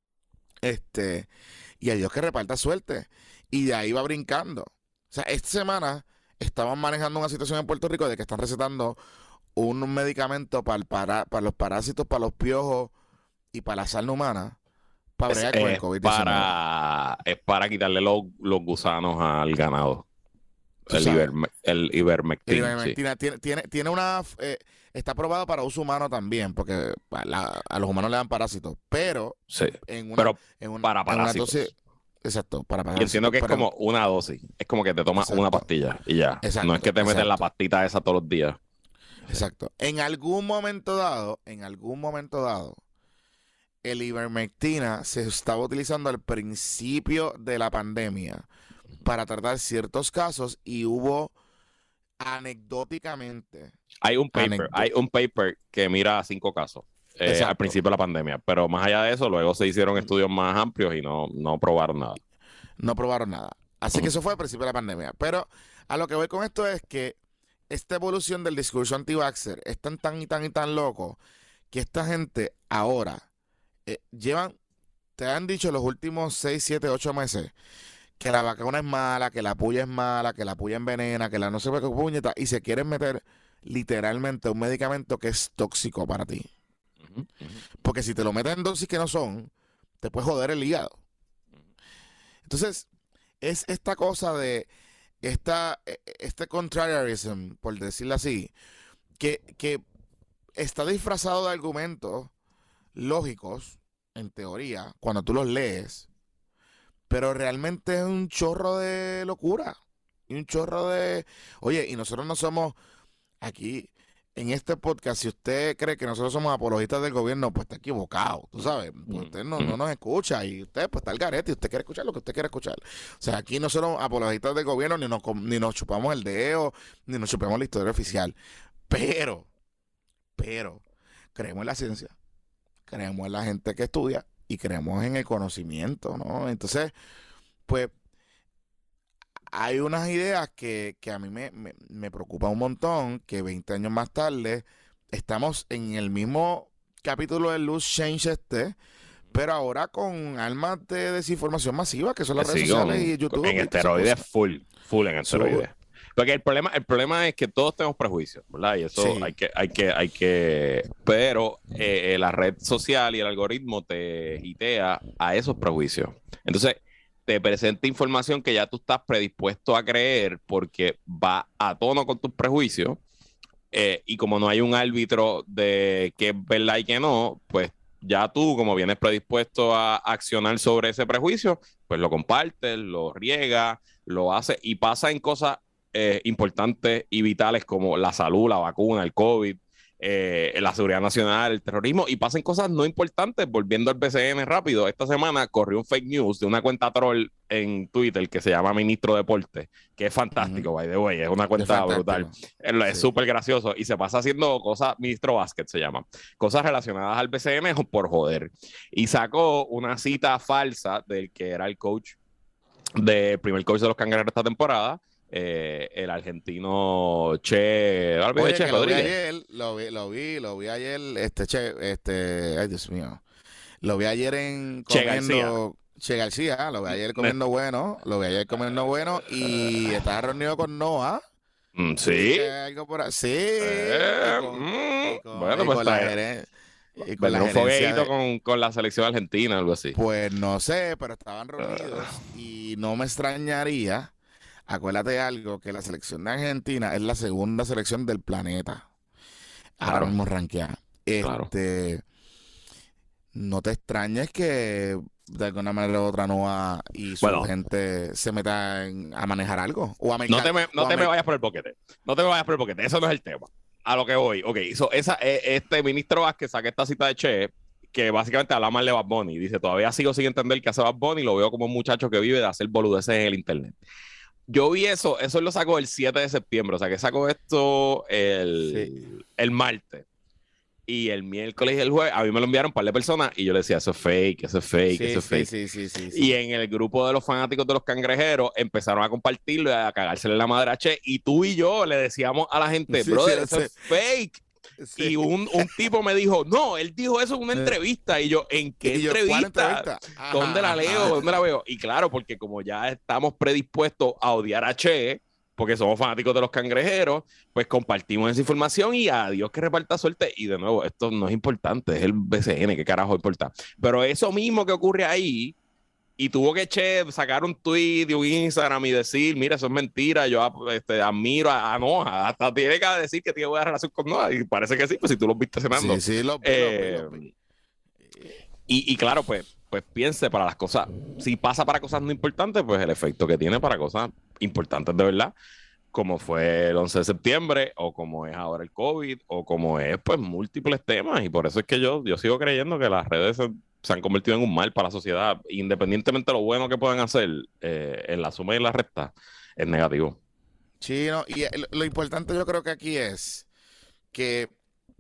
Este, y a Dios que reparta suerte. Y de ahí va brincando. O sea, esta semana estaban manejando una situación en Puerto Rico de que están recetando un medicamento para, el para, para los parásitos, para los piojos y para la salud humana. Para bregar es, con el es COVID diecinueve. para, es para quitarle los, los gusanos al ganado. El, iverme, el ivermectina. El ivermectina sí. tiene, tiene, tiene una... Eh, está aprobado para uso humano también, porque a, la, a los humanos le dan parásitos, pero... Sí, en una, pero en un, para parásitos. En una dosis, exacto, para parásitos. Y entiendo que es pero, como una dosis. Es como que te tomas exacto, una pastilla y ya. Exacto, no es que te metes exacto. la pastita esa todos los días. Exacto. En algún momento dado, en algún momento dado, el ivermectina se estaba utilizando al principio de la pandemia para tratar ciertos casos y hubo anecdóticamente. Hay un paper, Anecdó hay un paper que mira cinco casos eh, al principio de la pandemia, pero más allá de eso, luego se hicieron estudios más amplios y no, no probaron nada. No probaron nada. Así que eso fue al principio de la pandemia. Pero a lo que voy con esto es que esta evolución del discurso anti-vaxxer es tan, tan y tan y tan loco que esta gente ahora eh, llevan, te han dicho los últimos seis, siete, ocho meses que la vacuna es mala, que la puya es mala, que la puya envenena, que la no se ve qué puñeta, y se quieren meter literalmente un medicamento que es tóxico para ti. Uh-huh, uh-huh. Porque si te lo meten en dosis que no son, te puede joder el hígado. Entonces, es esta cosa de esta, este contrarianism, por decirlo así, que, que está disfrazado de argumentos lógicos, en teoría, cuando tú los lees, pero realmente es un chorro de locura. Y un chorro de... Oye, y nosotros no somos aquí... En este podcast, si usted cree que nosotros somos apologistas del gobierno, pues está equivocado, tú sabes. Pues usted no, no nos escucha y usted pues está al garete y usted quiere escuchar lo que usted quiere escuchar. O sea, aquí no somos apologistas del gobierno, ni nos, ni nos chupamos el dedo, ni nos chupamos la historia oficial. Pero, pero, creemos en la ciencia, creemos en la gente que estudia y creemos en el conocimiento, ¿no? Entonces, pues, hay unas ideas que, que a mí me, me, me preocupa un montón, que veinte años más tarde estamos en el mismo capítulo de Loose Change este, pero ahora con armas de desinformación masiva, que son las redes sociales y YouTube. En esteroides full, full en esteroides. Porque el problema, el problema es que todos tenemos prejuicios, ¿verdad? Y eso sí. hay que, hay que, hay que, pero eh, la red social y el algoritmo te hitea a esos prejuicios. Entonces, te presenta información que ya tú estás predispuesto a creer porque va a tono con tus prejuicios eh, y como no hay un árbitro de qué es verdad y qué no, pues ya tú, como vienes predispuesto a accionar sobre ese prejuicio, pues lo compartes, lo riegas, lo haces y pasa en cosas eh, importantes y vitales como la salud, la vacuna, el COVID, Eh, la seguridad nacional, el terrorismo, y pasan cosas no importantes. Volviendo al B C N rápido, esta semana corrió un fake news de una cuenta troll en Twitter que se llama Ministro Deporte, que es fantástico, uh-huh. by the way, es una cuenta es brutal, es súper sí. gracioso, y se pasa haciendo cosas, Ministro Básquet se llama, cosas relacionadas al B C N por joder, y sacó una cita falsa del que era el coach, del primer coach de los Cangrejeros esta temporada, Eh, el argentino Che, Oye, che lo vi ayer, lo vi, lo vi, lo vi ayer, este Che, este, ay Dios mío, lo vi ayer en Che García, Che García, lo vi ayer comiendo Me... bueno, lo vi ayer comiendo bueno y estaba reunido con Noah. Mm, sí. Algo por ahí. Sí. Eh, y con, mm, y con, bueno, y pues con la gerencia. Y con la un fogueito de... con, con la selección argentina, algo así. Pues no sé, pero estaban reunidos uh. y no me extrañaría. Acuérdate de algo, que la selección de Argentina es la segunda selección del planeta. Claro. Ahora mismo rankeada. Este, claro. No te extrañes que de alguna manera u otra Noah y su bueno, gente se metan a manejar algo. O a no te, me, no te me vayas por el boquete. No te me vayas por el boquete. Eso no es el tema. A lo que voy. Ok, so esa, este ministro Vázquez saca esta cita de Che, que básicamente habla mal de Bad Bunny. Dice, todavía sigo sin entender qué hace Bad Bunny. Lo veo como un muchacho que vive de hacer boludeces en el internet. Yo vi eso, eso lo sacó el siete de septiembre, o sea que sacó esto el, sí. el martes. Y el miércoles y el jueves, a mí me lo enviaron un par de personas y yo le decía, eso es fake, eso es fake, sí, eso es sí, fake. Sí, sí, sí, sí, y en el grupo de los fanáticos de los Cangrejeros empezaron a compartirlo y a cagársele la madre a Che. Y tú y yo le decíamos a la gente, sí, brother, sí, eso sí. es fake. Sí. Y un, un tipo me dijo, no, él dijo eso en una entrevista. Y yo, ¿en qué yo, entrevista? entrevista? Ajá, ¿Dónde la leo? Ajá. ¿Dónde la veo? Y claro, porque como ya estamos predispuestos a odiar a Che, porque somos fanáticos de los Cangrejeros, pues compartimos esa información y a Dios que reparta suerte. Y de nuevo, esto no es importante, es el B C N, ¿qué carajo importa? Pero eso mismo que ocurre ahí, y tuvo que Che sacar un tweet de un Instagram y decir, mira, eso es mentira, yo este, admiro a, a Noah, hasta tiene que decir que tiene buena relación con Noah, y parece que sí, pues si tú los viste cenando. Sí, sí, los vi, eh, los vi, los vi. Y, y claro, pues, pues piense para las cosas, si pasa para cosas no importantes, pues el efecto que tiene para cosas importantes de verdad. como fue el once de septiembre, o como es ahora el COVID, o como es, pues, múltiples temas. Y por eso es que yo, yo sigo creyendo que las redes se, se han convertido en un mal para la sociedad, independientemente de lo bueno que puedan hacer, eh, en la suma y en la resta, es negativo. Sí, no, y lo, lo importante yo creo que aquí es que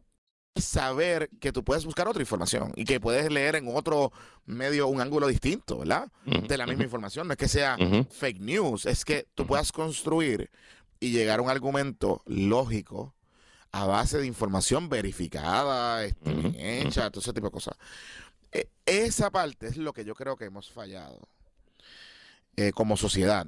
saber que tú puedes buscar otra información y que puedes leer en otro medio un ángulo distinto, ¿verdad? Uh-huh, de la misma uh-huh. información. No es que sea Uh-huh. fake news, es que tú Uh-huh. puedas construir y llegar a un argumento lógico a base de información verificada, este, Uh-huh. bien hecha, todo ese tipo de cosas. Eh, esa parte es lo que yo creo que hemos fallado eh, como sociedad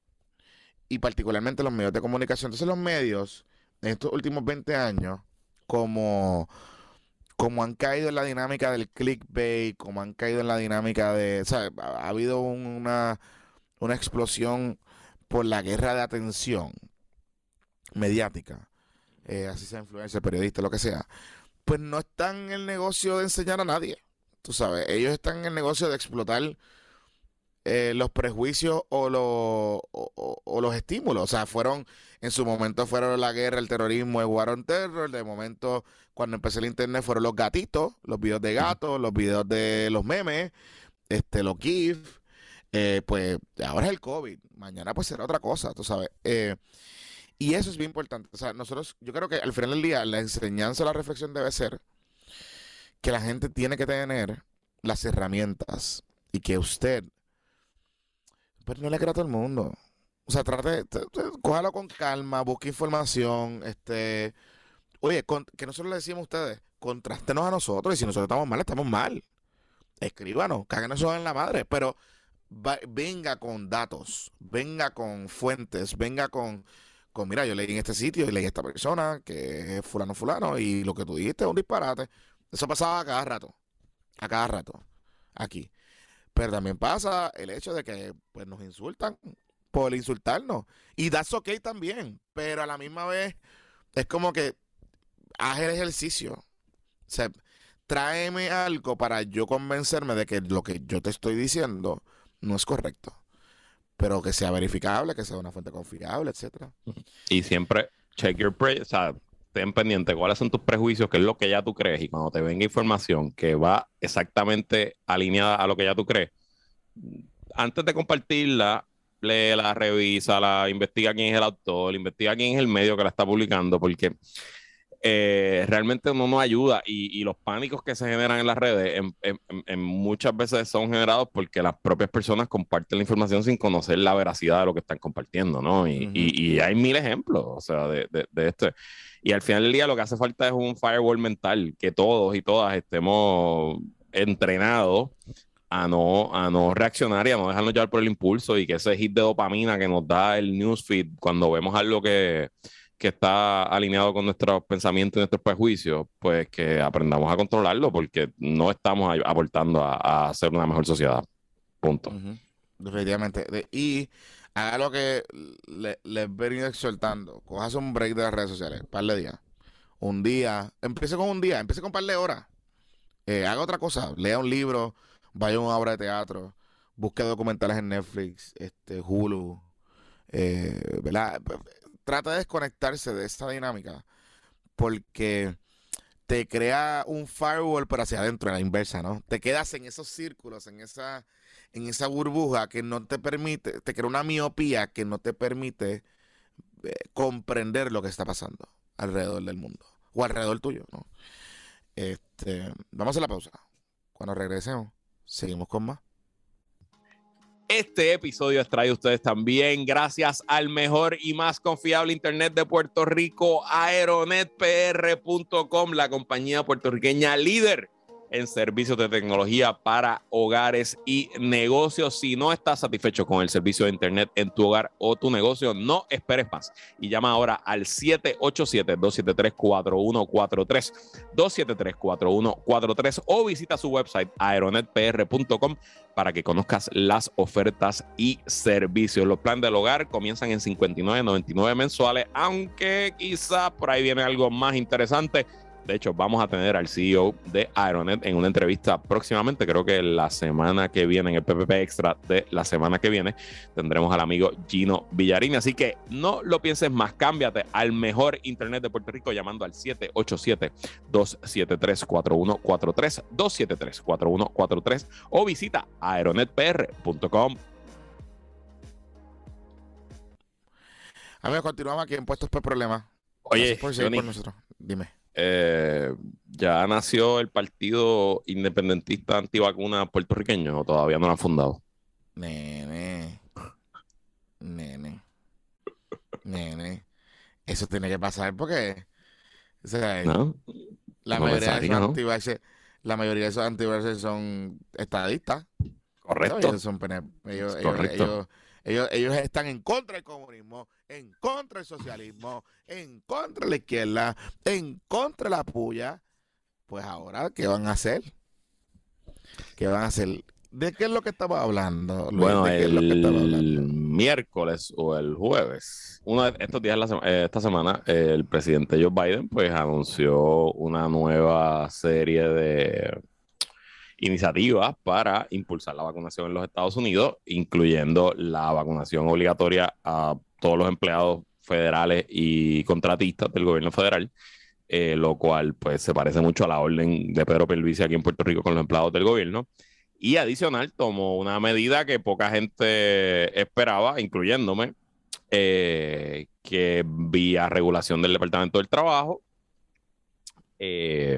y particularmente los medios de comunicación. Entonces los medios en estos últimos veinte años, como, como han caído en la dinámica del clickbait, como han caído en la dinámica de, o sea, ha, ha habido una, una explosión por la guerra de atención mediática, eh, así sea influencer, periodista, lo que sea, pues no están en el negocio de enseñar a nadie. Tú sabes, ellos están en el negocio de explotar eh, los prejuicios o, lo, o, o, o los estímulos. O sea, fueron, en su momento fueron la guerra, el terrorismo, el war on terror. De momento, cuando empezó el internet, fueron los gatitos, los videos de gatos, los videos de los memes, este, los GIF. Eh, pues ahora es el COVID. Mañana pues será otra cosa, tú sabes. Eh, y eso es bien importante. O sea, nosotros, yo creo que al final del día, la enseñanza, la reflexión debe ser que la gente tiene que tener las herramientas y que usted pues no le crea a todo el mundo. O sea, trate, t- t- cójalo con calma, busque información, este, oye, con- que nosotros le decimos a ustedes, contrástenos a nosotros y si nosotros estamos mal, estamos mal. Escríbanos, cáguenos en la madre, pero va- venga con datos, venga con fuentes, venga con, con, mira, yo leí en este sitio y leí a esta persona que es fulano fulano y lo que tú dijiste es un disparate. Eso pasaba a cada rato, a cada rato, aquí. Pero también pasa el hecho de que pues nos insultan por insultarnos. Y that's okay también. Pero a la misma vez es como que haz el ejercicio. O sea, tráeme algo para yo convencerme de que lo que yo te estoy diciendo no es correcto. Pero que sea verificable, que sea una fuente confiable, etcétera. Y siempre check your pre, o sea, ten pendiente cuáles son tus prejuicios, qué es lo que ya tú crees, y cuando te venga información que va exactamente alineada a lo que ya tú crees, antes de compartirla, léela, revísala, investiga quién es el autor, investiga quién es el medio que la está publicando, porque eh, realmente uno no ayuda y, y los pánicos que se generan en las redes en, en, en muchas veces son generados porque las propias personas comparten la información sin conocer la veracidad de lo que están compartiendo, ¿no? Y, Ujú. y, y hay mil ejemplos, o sea, de, de, de esto. Y al final del día lo que hace falta es un firewall mental, que todos y todas estemos entrenados a no, a no reaccionar y a no dejarnos llevar por el impulso, y que ese hit de dopamina que nos da el newsfeed cuando vemos algo que que está alineado con nuestros pensamientos y nuestros prejuicios, pues que aprendamos a controlarlo, porque no estamos a- aportando a, a hacer una mejor sociedad. Punto. Ujú. Definitivamente. De- y haga lo que le- les he venido exhortando. Cojas un break de las redes sociales, un par de días. Un día, empiece con un día, empiece con un par de horas. Eh, haga otra cosa, lea un libro, vaya a una obra de teatro, busque documentales en Netflix, este, Hulu, eh, ¿verdad? P- Trata de desconectarse de esta dinámica porque te crea un firewall pero hacia adentro, a la inversa, ¿no? Te quedas en esos círculos, en esa, en esa burbuja que no te permite, te crea una miopía que no te permite eh, comprender lo que está pasando alrededor del mundo o alrededor tuyo, ¿no? Este, vamos a la pausa. Cuando regresemos, seguimos con más. Este episodio es traído a ustedes también gracias al mejor y más confiable internet de Puerto Rico, aeronet p r punto com, la compañía puertorriqueña líder en servicios de tecnología para hogares y negocios. Si no estás satisfecho con el servicio de internet en tu hogar o tu negocio, no esperes más y llama ahora al siete ocho siete, dos siete tres, cuatro uno cuatro tres, dos siete tres, cuatro uno cuatro tres, o visita su website aeronet p r punto com para que conozcas las ofertas y servicios. Los planes del hogar comienzan en cincuenta y nueve noventa y nueve mensuales, aunque quizás por ahí viene algo más interesante. De hecho, vamos a tener al C E O de Aeronet en una entrevista próximamente, creo que la semana que viene, en el P P P Extra de la semana que viene, tendremos al amigo Gino Villarini. Así que no lo pienses más, cámbiate al mejor internet de Puerto Rico llamando al siete ocho siete, dos siete tres, cuatro uno cuatro tres, dos siete tres, cuatro uno cuatro tres o visita aeronet p r punto com. Amigos, continuamos aquí en Puestos por Problemas. Oye, por seguir Johnny, por nosotros. Dime. Eh, ¿ya nació el partido independentista antivacuna puertorriqueño o todavía no lo han fundado? Nene. Nene. Nene. Eso tiene que pasar porque o sea, ¿No? la, No mayoría de pensaría, esos ¿no? antivaxxers- la mayoría de esos antivaxxers son estadistas. No, Correcto. ellos son P N P. Ellos, Es ellos, correcto. ellos, ellos, ellos están en contra del comunismo, en contra del socialismo, en contra de la izquierda, en contra de la puya. Pues ahora, ¿qué van a hacer? ¿Qué van a hacer? ¿De qué es lo que estamos hablando, Luis? Bueno, ¿De qué es lo que estamos el hablando? miércoles o el jueves, uno de estos días, la sema- eh, esta semana, eh, el presidente Joe Biden pues anunció una nueva serie de iniciativas para impulsar la vacunación en los Estados Unidos, incluyendo la vacunación obligatoria a todos los empleados federales y contratistas del gobierno federal, eh, lo cual pues se parece mucho a la orden de Pedro Pierluisi aquí en Puerto Rico con los empleados del gobierno. Y adicional tomó una medida que poca gente esperaba, incluyéndome, eh, que vía regulación del Departamento del Trabajo, eh,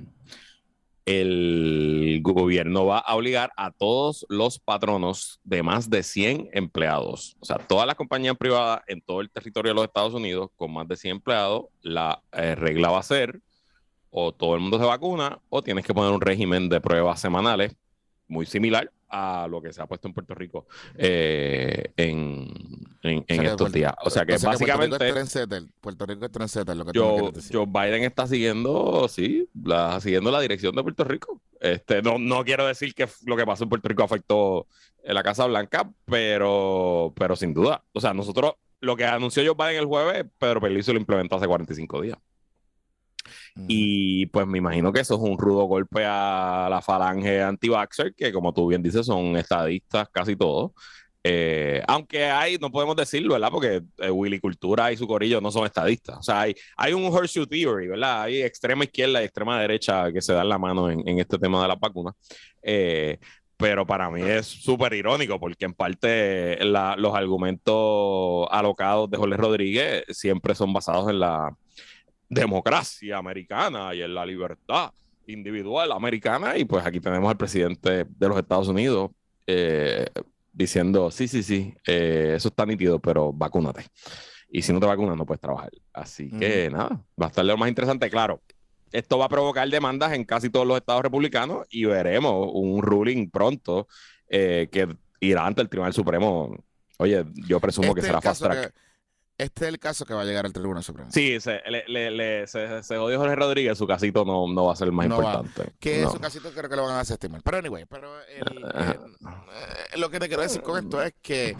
el gobierno va a obligar a todos los patronos de más de cien empleados, o sea, todas las compañías privadas en todo el territorio de los Estados Unidos con más de cien empleados, la eh, regla va a ser o todo el mundo se vacuna o tienes que poner un régimen de pruebas semanales muy similar a lo que se ha puesto en Puerto Rico eh, en, en, O en sea que estos Puerto, días. O sea que o sea que Puerto Rico es básicamente trendsetter. Puerto Rico es trendsetter, lo que tú me Joe, quieres decir. Joe Biden está siguiendo, sí, la, siguiendo la dirección de Puerto Rico. Este, no, no quiero decir que lo que pasó en Puerto Rico afectó en la Casa Blanca, pero, pero sin duda. O sea, nosotros, lo que anunció Joe Biden el jueves, Pedro Pierluisi lo implementó hace cuarenta y cinco días. Ujú. Y pues me imagino que eso es un rudo golpe a la falange anti-vaxxer, que como tú bien dices, son estadistas casi todos. Eh, aunque hay, no podemos decirlo, ¿verdad? Porque eh, Willy Cultura y su corillo no son estadistas. O sea, hay, hay un horseshoe theory, ¿verdad? Hay extrema izquierda y extrema derecha que se dan la mano en, en este tema de las vacunas. Eh, pero para mí es súper irónico porque en parte la, los argumentos alocados de Jorge Rodríguez siempre son basados en la democracia americana y en la libertad individual americana, y pues aquí tenemos al presidente de los Estados Unidos eh, diciendo, sí, sí, sí, eh, eso está nítido, pero vacúnate. Y si no te vacunas no puedes trabajar. Así que Ujú. nada, va a estar lo más interesante. Claro, esto va a provocar demandas en casi todos los estados republicanos y veremos un ruling pronto eh, que irá ante el Tribunal Supremo. Oye, yo presumo que Este es será el fast caso track. que, este es el caso que va a llegar al Tribunal Supremo. Sí, se, le, le, le, se, se jodió Jorge Rodríguez, su casito no, no va a ser el más No va. importante. Que No. su casito creo que lo van a desestimar. Pero anyway, pero el, Ah. eh, eh, lo que te quiero decir con esto es que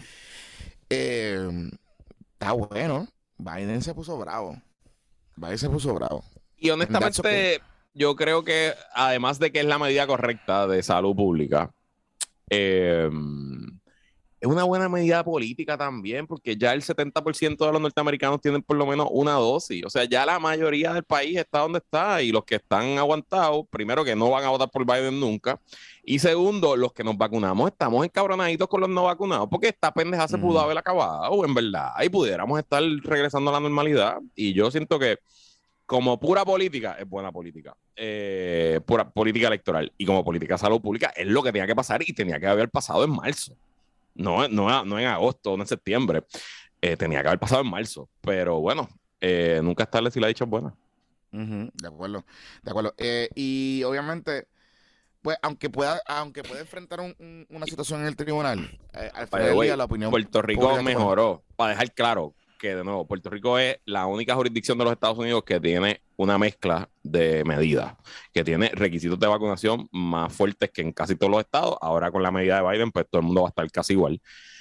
eh, está bueno. Biden se puso bravo. Biden se puso bravo. Y And that's okay. honestamente, yo creo que además de que es la medida correcta de salud pública, eh, es una buena medida política también, porque ya el setenta por ciento de los norteamericanos tienen por lo menos una dosis. O sea, ya la mayoría del país está donde está, y los que están aguantados, primero que no van a votar por Biden nunca, y segundo, los que nos vacunamos estamos encabronaditos con los no vacunados, porque esta pendeja se pudo Ujú. haber acabado, en verdad, y pudiéramos estar regresando a la normalidad. Y yo siento que como pura política, es buena política. Eh, pura política electoral. Y como política de salud pública, es lo que tenía que pasar y tenía que haber pasado en marzo. No, no, no en agosto, no en septiembre. Eh, tenía que haber pasado en marzo. Pero bueno, eh, nunca es tarde si la dicha es buena. Ujú, de acuerdo, de acuerdo. Eh, y obviamente, pues, aunque pueda, aunque pueda enfrentar un- un- una situación en el tribunal, eh, al By final the del way, día la opinión Puerto Rico pública toma- mejoró. Para dejar claro que, de nuevo, Puerto Rico es la única jurisdicción de los Estados Unidos que tiene una mezcla de medidas, que tiene requisitos de vacunación más fuertes que en casi todos los estados. Ahora con la medida de Biden, pues todo el mundo va a estar casi igual.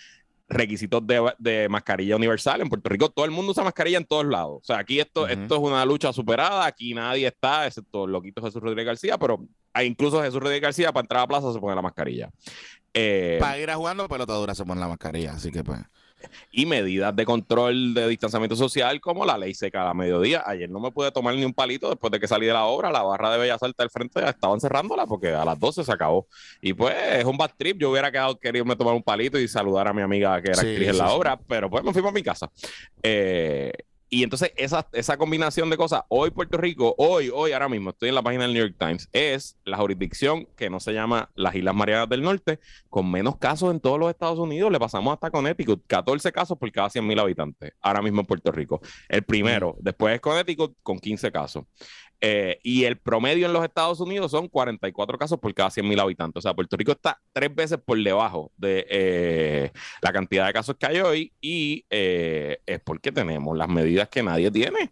requisitos de, de mascarilla universal. En Puerto Rico todo el mundo usa mascarilla en todos lados. O sea, aquí esto, uh-huh. esto es una lucha superada. Aquí nadie está, excepto el loquito Jesús Rodríguez García, pero incluso Jesús Rodríguez García para entrar a plaza se pone la mascarilla. Eh, para ir a jugando pelota dura se pone la mascarilla, así que pues... Y medidas de control de distanciamiento social como la ley seca a mediodía. Ayer no me pude tomar ni un palito después de que salí de la obra. La barra de Bellas Artes del frente estaban cerrándola porque a las doce se acabó. Y pues es un bad trip. Yo hubiera quedado querido tomar un palito y saludar a mi amiga que era sí, actriz en sí, la sí. obra, pero pues me fui para mi casa. Eh, y entonces esa, esa combinación de cosas, hoy Puerto Rico, hoy, hoy, ahora mismo, estoy en la página del New York Times, es la jurisdicción que no se llama las Islas Marianas del Norte, con menos casos en todos los Estados Unidos. Le pasamos hasta Connecticut, catorce casos por cada cien mil habitantes, ahora mismo en Puerto Rico. El primero, mm. después es Connecticut con quince casos. Eh, y el promedio en los Estados Unidos son cuarenta y cuatro casos por cada cien mil habitantes. O sea, Puerto Rico está tres veces por debajo de eh, la cantidad de casos que hay hoy y eh, es porque tenemos las medidas que nadie tiene.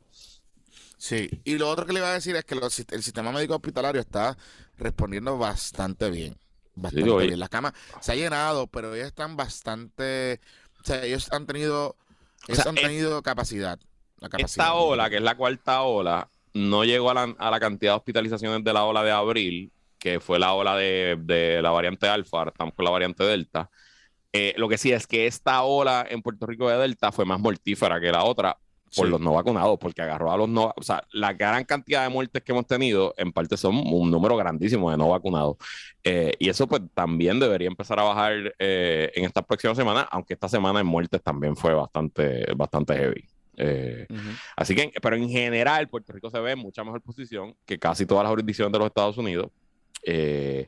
Sí, y lo otro que le iba a decir es que los, el sistema médico hospitalario está respondiendo bastante bien. Bastante sí, bien. Las camas se ha llenado, pero ellos están bastante... O sea, ellos han tenido, ellos o sea, han tenido es, capacidad, la capacidad. Esta ola, que es la cuarta ola, no llegó a la, a la cantidad de hospitalizaciones de la ola de abril, que fue la ola de, de la variante alfa, estamos con la variante delta. Eh, lo que sí es que esta ola en Puerto Rico de delta fue más mortífera que la otra por sí. los no vacunados, porque agarró a los no... O sea, la gran cantidad de muertes que hemos tenido, en parte son un número grandísimo de no vacunados. Eh, y eso pues también debería empezar a bajar eh, en estas próximas semanas, aunque esta semana en muertes también fue bastante, bastante heavy. Eh, uh-huh. Así que, pero en general, Puerto Rico se ve en mucha mejor posición que casi todas las jurisdicciones de los Estados Unidos eh,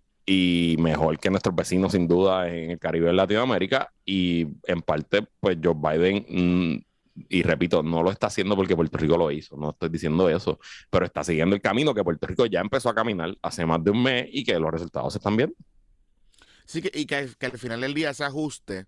y mejor que nuestros vecinos, sin duda, en el Caribe y en Latinoamérica. Y en parte, pues Joe Biden, mmm, y repito, no lo está haciendo porque Puerto Rico lo hizo, no estoy diciendo eso, pero está siguiendo el camino que Puerto Rico ya empezó a caminar hace más de un mes y que los resultados se están viendo. Sí, que, y que, que al final del día ese ajuste.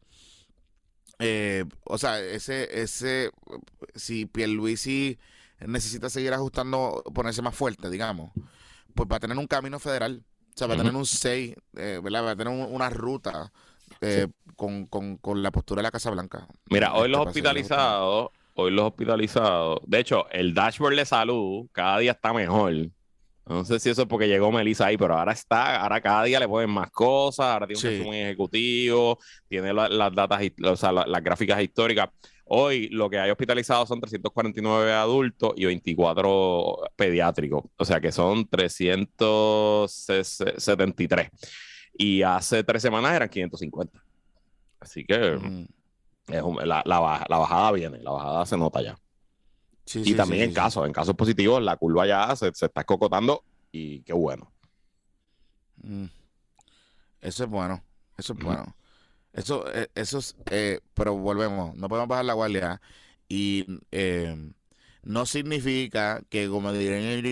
Eh, o sea, ese, ese, si Pierluisi necesita seguir ajustando, ponerse más fuerte, digamos, pues va a tener un camino federal, o sea, va uh-huh. a tener un seis, eh, ¿verdad? Va a tener un, una ruta eh, sí. con, con, con la postura de la Casa Blanca. Mira, hoy los hospitalizados, hoy los hospitalizados, de hecho, el dashboard de salud cada día está mejor. No sé si eso es porque llegó Melissa ahí, pero ahora está, ahora cada día le ponen más cosas, ahora tiene un sí. resumen ejecutivo, tiene la, las datas, o sea, la, las gráficas históricas. Hoy lo que hay hospitalizados son trescientos cuarenta y nueve adultos y veinticuatro pediátricos, o sea que son trescientos setenta y tres. Y hace tres semanas eran quinientos cincuenta. Así que mm. es un, la, la, la bajada viene, la bajada se nota ya. Sí, y sí, también sí, en sí, casos, sí. en casos positivos, la curva ya se, se está cocotando y qué bueno. Mm. Eso es bueno, eso es mm. bueno. Eso, eh, eso es, eh, pero volvemos, no podemos bajar la guardia y eh, no significa que como dirán,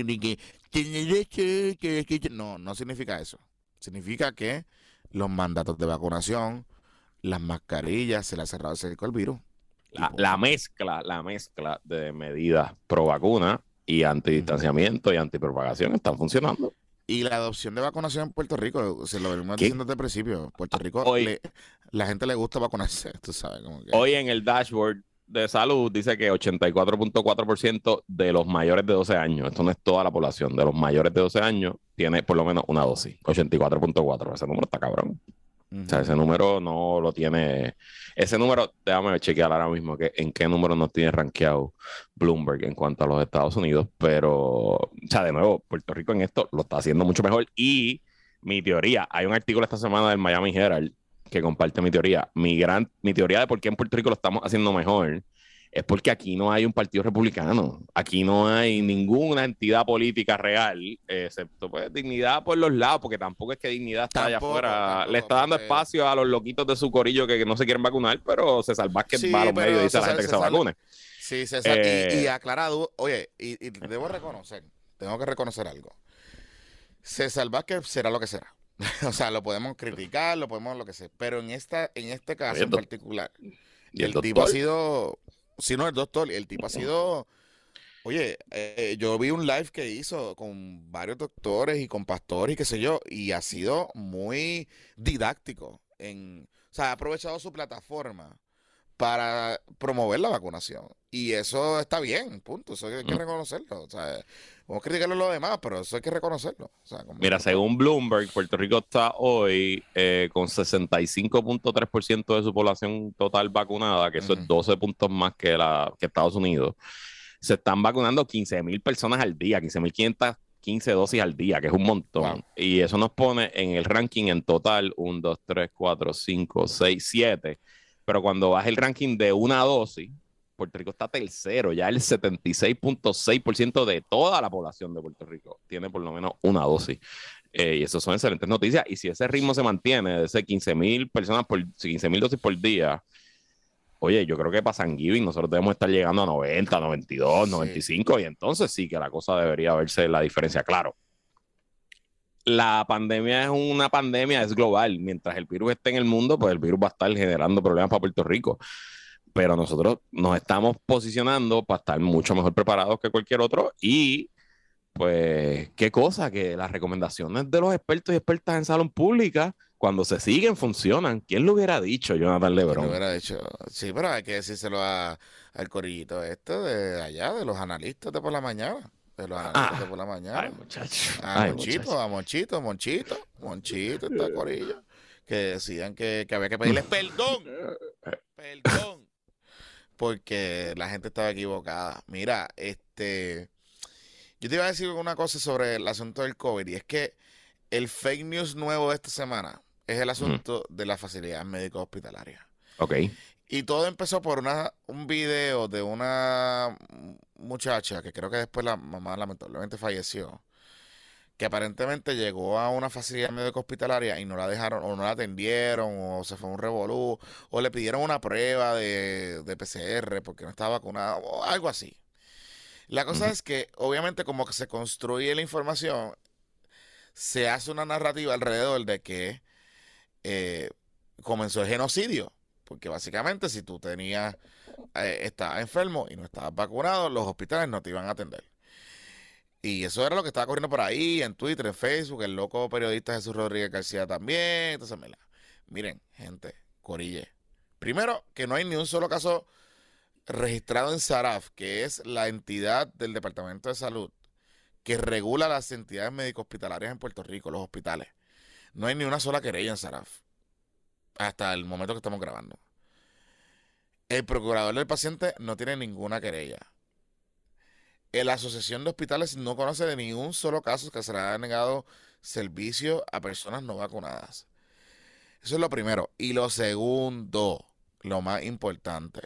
no, no significa eso. Significa que los mandatos de vacunación, las mascarillas, se le ha cerrado el cerco al virus. La, la mezcla, la mezcla de medidas pro vacuna y antidistanciamiento uh-huh. y antipropagación están funcionando. Y la adopción de vacunación en Puerto Rico, se lo venimos diciendo desde el principio. Puerto Rico, hoy, le, la gente le gusta vacunarse, tú sabes. Como que... Hoy en el dashboard de salud dice que ochenta y cuatro punto cuatro por ciento de los mayores de doce años, esto no es toda la población, de los mayores de doce años, tiene por lo menos una dosis. ochenta y cuatro punto cuatro, ese número está cabrón. Uh-huh. O sea, ese número no lo tiene. Ese número, déjame chequear ahora mismo que, en qué número nos tiene rankeado Bloomberg en cuanto a los Estados Unidos. Pero, o sea, de nuevo, Puerto Rico en esto lo está haciendo mucho mejor. Y mi teoría, hay un artículo esta semana del Miami Herald que comparte mi teoría. Mi, gran, mi teoría de por qué en Puerto Rico lo estamos haciendo mejor es porque aquí no hay un partido republicano. Aquí no hay ninguna entidad política real, eh, excepto pues Dignidad por los lados, porque tampoco es que Dignidad está allá afuera. Tampoco, Le está dando porque... espacio a los loquitos de su corillo que, que no se quieren vacunar, pero César Vázquez sí, va a los medios y dice a la gente que se, se vacune. Sí, César, eh... y, y aclarado, oye, y, y debo reconocer, tengo que reconocer algo. César Vázquez será lo que será. O sea, lo podemos criticar, lo podemos lo que sea, pero en esta, en este caso en particular, ¿Y el, el tipo ha sido... Si no, el doctor, el tipo ha sido, oye, eh, yo vi un live que hizo con varios doctores y con pastores y qué sé yo, y ha sido muy didáctico en, o sea, ha aprovechado su plataforma para promover la vacunación. Y eso está bien, punto. Eso hay que Mm. reconocerlo. O sea, vamos a criticarlo lo demás, pero eso hay que reconocerlo. O sea, como Mira, que, según Bloomberg, Puerto Rico está hoy eh, con sesenta y cinco punto tres por ciento de su población total vacunada, que eso ujú. es doce puntos más que, la, que Estados Unidos. Se están vacunando quince mil personas al día, quince mil quinientas quince dosis al día, que es un montón. Wow. Y eso nos pone en el ranking en total uno, dos, tres, cuatro, cinco, seis, siete. Pero cuando baja el ranking de una dosis, Puerto Rico está tercero. Ya el setenta y seis punto seis por ciento de toda la población de Puerto Rico tiene por lo menos una dosis. Eh, y eso son excelentes noticias. Y si ese ritmo se mantiene, de ese quince mil personas por quince mil dosis por día, oye, yo creo que para San Giving nosotros debemos estar llegando a noventa, noventa y dos, Sí. noventa y cinco, y entonces sí que la cosa debería verse la diferencia. Claro, la pandemia es una pandemia, es global. Mientras el virus esté en el mundo, pues el virus va a estar generando problemas para Puerto Rico. Pero nosotros nos estamos posicionando para estar mucho mejor preparados que cualquier otro. Y pues, qué cosa, que las recomendaciones de los expertos y expertas en salud pública, cuando se siguen, funcionan. ¿Quién lo hubiera dicho, Jonathan Que lo Lebron? hubiera dicho. Sí, pero hay que decírselo a, al corillito este de allá, de los analistas de por la mañana. De los analistas de Ah, por la ay, mañana. muchacho. A Ay, Monchito, muchacho. a Monchito, Monchito, Monchito, está corillo. Que decían que, que había que pedirle perdón, perdón, porque la gente estaba equivocada. Mira, este, yo te iba a decir una cosa sobre el asunto del COVID, y es que el fake news nuevo de esta semana es el Mm, asunto de las facilidades médicas hospitalarias. ok. Y todo empezó por una, un video de una muchacha que creo que después la mamá lamentablemente falleció, que aparentemente llegó a una facilidad médica hospitalaria y no la dejaron, o no la atendieron, o se fue un revolú, o le pidieron una prueba de, de P C R porque no estaba vacunada, o algo así. La cosa Ujú. es que, obviamente, como que se construye la información, se hace una narrativa alrededor de que eh, comenzó el genocidio. Porque básicamente, si tú tenías, eh, estabas enfermo y no estabas vacunado, los hospitales no te iban a atender. Y eso era lo que estaba corriendo por ahí, en Twitter, en Facebook, el loco periodista Jesús Rodríguez García también. Entonces, mira, miren, gente, corille. Primero, que no hay ni un solo caso registrado en SARAF, que es la entidad del Departamento de Salud que regula las entidades médico-hospitalarias en Puerto Rico, los hospitales. No hay ni una sola querella en SARAF, hasta el momento que estamos grabando. El procurador del paciente no tiene ninguna querella. La Asociación de Hospitales no conoce de ningún solo caso que se le haya negado servicio a personas no vacunadas. Eso es lo primero. Y lo segundo, lo más importante.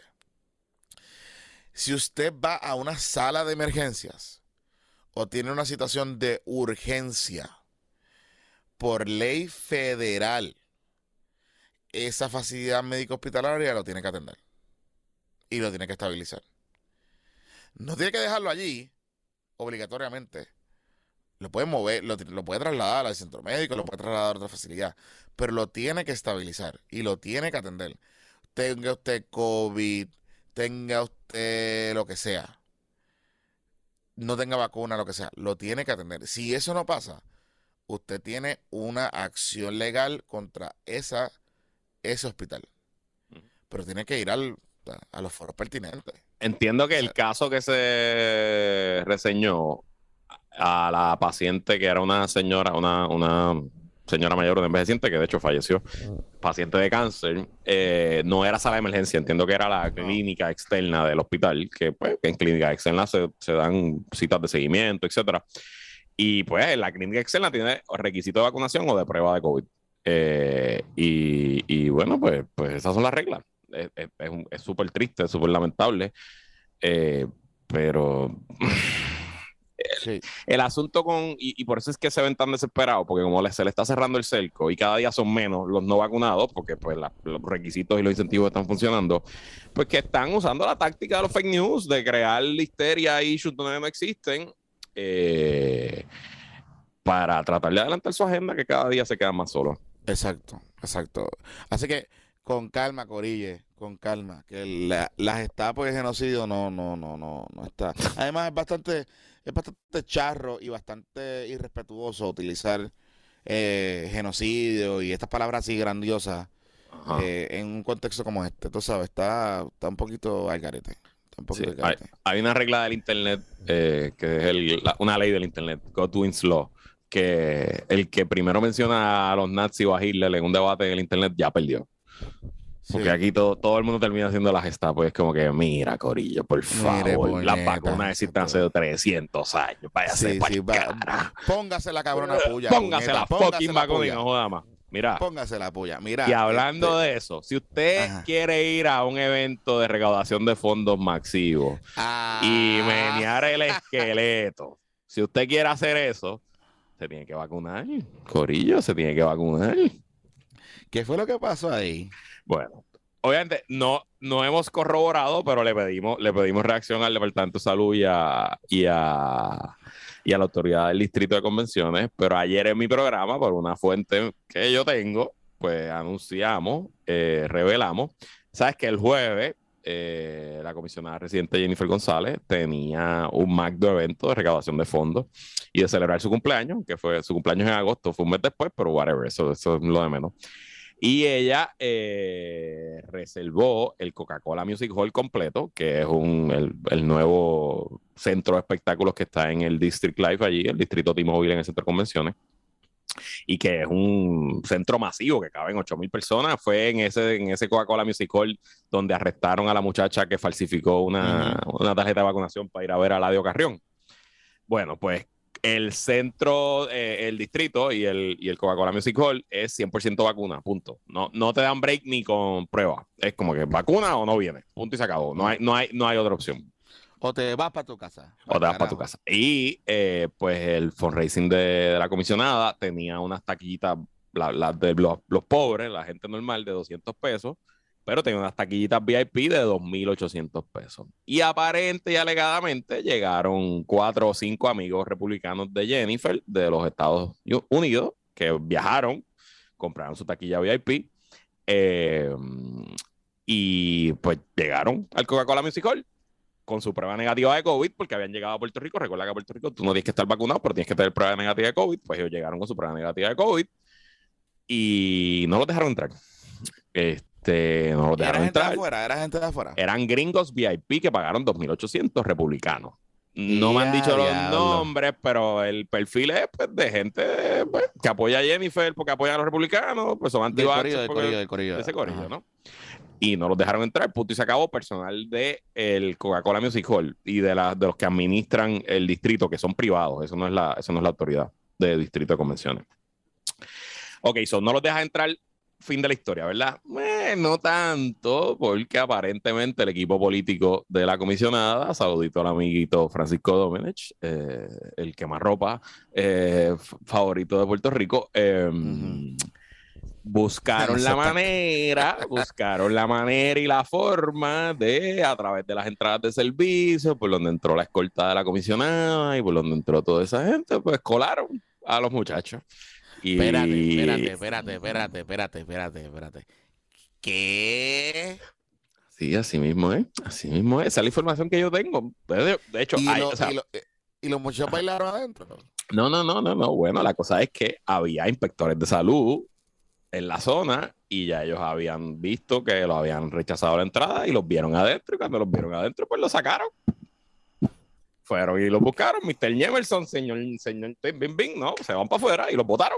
Si usted va a una sala de emergencias o tiene una situación de urgencia, por ley federal, esa facilidad médico hospitalaria lo tiene que atender y lo tiene que estabilizar. No tiene que dejarlo allí, obligatoriamente. Lo puede mover, lo, lo puede trasladar al centro médico, lo puede trasladar a otra facilidad, pero lo tiene que estabilizar y lo tiene que atender. Tenga usted COVID, tenga usted lo que sea, no tenga vacuna, lo que sea, lo tiene que atender. Si eso no pasa, usted tiene una acción legal contra esa, ese hospital, pero tiene que ir al, a los foros pertinentes. Entiendo que O el sea, caso que se reseñó a la paciente, que era una señora, una, una señora mayor, una envejeciente, que de hecho falleció, paciente de cáncer, eh, no era sala de emergencia, entiendo que era la no. clínica externa del hospital, que pues en clínica externa se, se dan citas de seguimiento, etcétera. Y pues la clínica externa tiene requisito de vacunación o de prueba de COVID. Eh, y, y, bueno, pues, pues esas son las reglas. Es súper triste, es súper lamentable. Eh, pero Sí. el asunto con, y, y por eso es que se ven tan desesperados, porque como se le está cerrando el cerco y cada día son menos los no vacunados, porque pues la, los requisitos y los incentivos están funcionando, pues que están usando la táctica de los fake news, de crear histeria y issues donde no existen, eh, para tratar de adelantar su agenda, que cada día se quedan más solos. Exacto, exacto. Así que con calma, Corille, con calma, que la- las etapas de genocidio no, no, no, no, no está. Además es bastante, es bastante charro y bastante irrespetuoso utilizar eh, genocidio y estas palabras así grandiosas eh, en un contexto como este. Tú sabes, está, está un poquito al garete. Está un poquito Sí, al hay, garete. hay una regla del internet, eh, que es el- la- una ley del internet, Godwin's Law, que el que primero menciona a los nazis o a Hitler en un debate en el internet ya perdió. Porque Sí. aquí todo, todo el mundo termina haciendo la gesta, pues es como que, mira, Corillo, por Mire, favor, las puñeta, vacunas existen hace exacto. trescientos años, váyase Sí, pa'l sí, va, cara. póngase la cabrona puya, Póngase puñeta, la póngase fucking la vacuna y puya, no joda más. Mira, póngase la puya. y Mira, hablando este, de eso, si usted ajá. quiere ir a un evento de recaudación de fondos masivo y Ah, menear el esqueleto, si usted quiere hacer eso, se tiene que vacunar. Corillo, se tiene que vacunar. ¿qué fue lo que pasó ahí? Bueno, obviamente no, no hemos corroborado, pero le pedimos, le pedimos reacción al Departamento de Salud y a, y a, y a la autoridad del Distrito de Convenciones. Pero ayer en mi programa, por una fuente que yo tengo, pues anunciamos, eh, revelamos, sabes que el jueves eh, la comisionada residente Jennifer González tenía un magno evento de recaudación de fondos y de celebrar su cumpleaños, que fue su cumpleaños en agosto, fue un mes después, pero whatever, eso, eso es lo de menos. Y ella eh, reservó el Coca-Cola Music Hall completo, que es un, el, el nuevo centro de espectáculos que está en el District Life allí, el distrito T-Mobile en el centro de convenciones, y que es un centro masivo que caben ocho mil personas. Fue en ese, en ese Coca-Cola Music Hall donde arrestaron a la muchacha que falsificó una, uh-huh. una tarjeta de vacunación para ir a ver a Eladio Carrión. Bueno, pues el centro, eh, el distrito y el, y el Coca-Cola Music Hall es cien por ciento vacuna, punto. No, no te dan break ni con prueba. Es como que vacuna o no viene, punto y se acabó. No hay, no hay, no hay otra opción. O te vas para tu casa. O te vas para tu casa. Y eh, pues el fundraising de, de la comisionada tenía unas taquillitas, las la de los, los pobres, la gente normal, de doscientos pesos, pero tenía unas taquillitas V I P de dos mil ochocientos pesos. Y aparente y alegadamente llegaron cuatro o cinco amigos republicanos de Jennifer de los Estados Unidos que viajaron, compraron su taquilla V I P eh, y pues llegaron al Coca-Cola Music Hall con su prueba negativa de COVID porque habían llegado a Puerto Rico. Recuerda que a Puerto Rico tú no tienes que estar vacunado, pero tienes que tener prueba negativa de COVID. Pues ellos llegaron con su prueba negativa de COVID y no los dejaron entrar. Este, no los dejaron ¿Era entrar. gente de afuera? ¿Era gente de afuera? Eran gringos V I P que pagaron dos mil ochocientos republicanos. No y me han dicho los diablo. nombres, pero el perfil es pues, de gente pues, que apoya a Jennifer porque apoya a los republicanos, pues son antivaxxers. Del corillo, del corillo, de ese corillo, ajá. ¿no? Y no los dejaron entrar, punto y se acabó. Personal de el Coca-Cola Music Hall y de, la, de los que administran el distrito, que son privados, eso no es la, eso no es la autoridad de distrito de convenciones. Ok, so no los deja entrar, fin de la historia, ¿verdad? Eh, no tanto, porque aparentemente el equipo político de la comisionada, saludito al amiguito Francisco Domenech, eh, el quemarropa eh, favorito de Puerto Rico, eh, uh-huh. buscaron la manera, buscaron la manera y la forma de, a través de las entradas de servicio, por donde entró la escolta de la comisionada y por donde entró toda esa gente, pues colaron a los muchachos. Y... Espérate, espérate, espérate, espérate, espérate, espérate, espérate. ¿Qué? Sí, así mismo es, así mismo es. Esa es la información que yo tengo. De, de hecho, ¿Y, hay, lo, o sea, y, lo, ¿y los muchachos bailaron adentro? No, no, no, no, no. Bueno, la cosa es que había inspectores de salud en la zona y ya ellos habían visto que los habían rechazado la entrada y los vieron adentro y cuando los vieron adentro pues los sacaron. Fueron y los buscaron, mister Jemerson, señor, señor Bing Bing, no, se van para afuera y los botaron.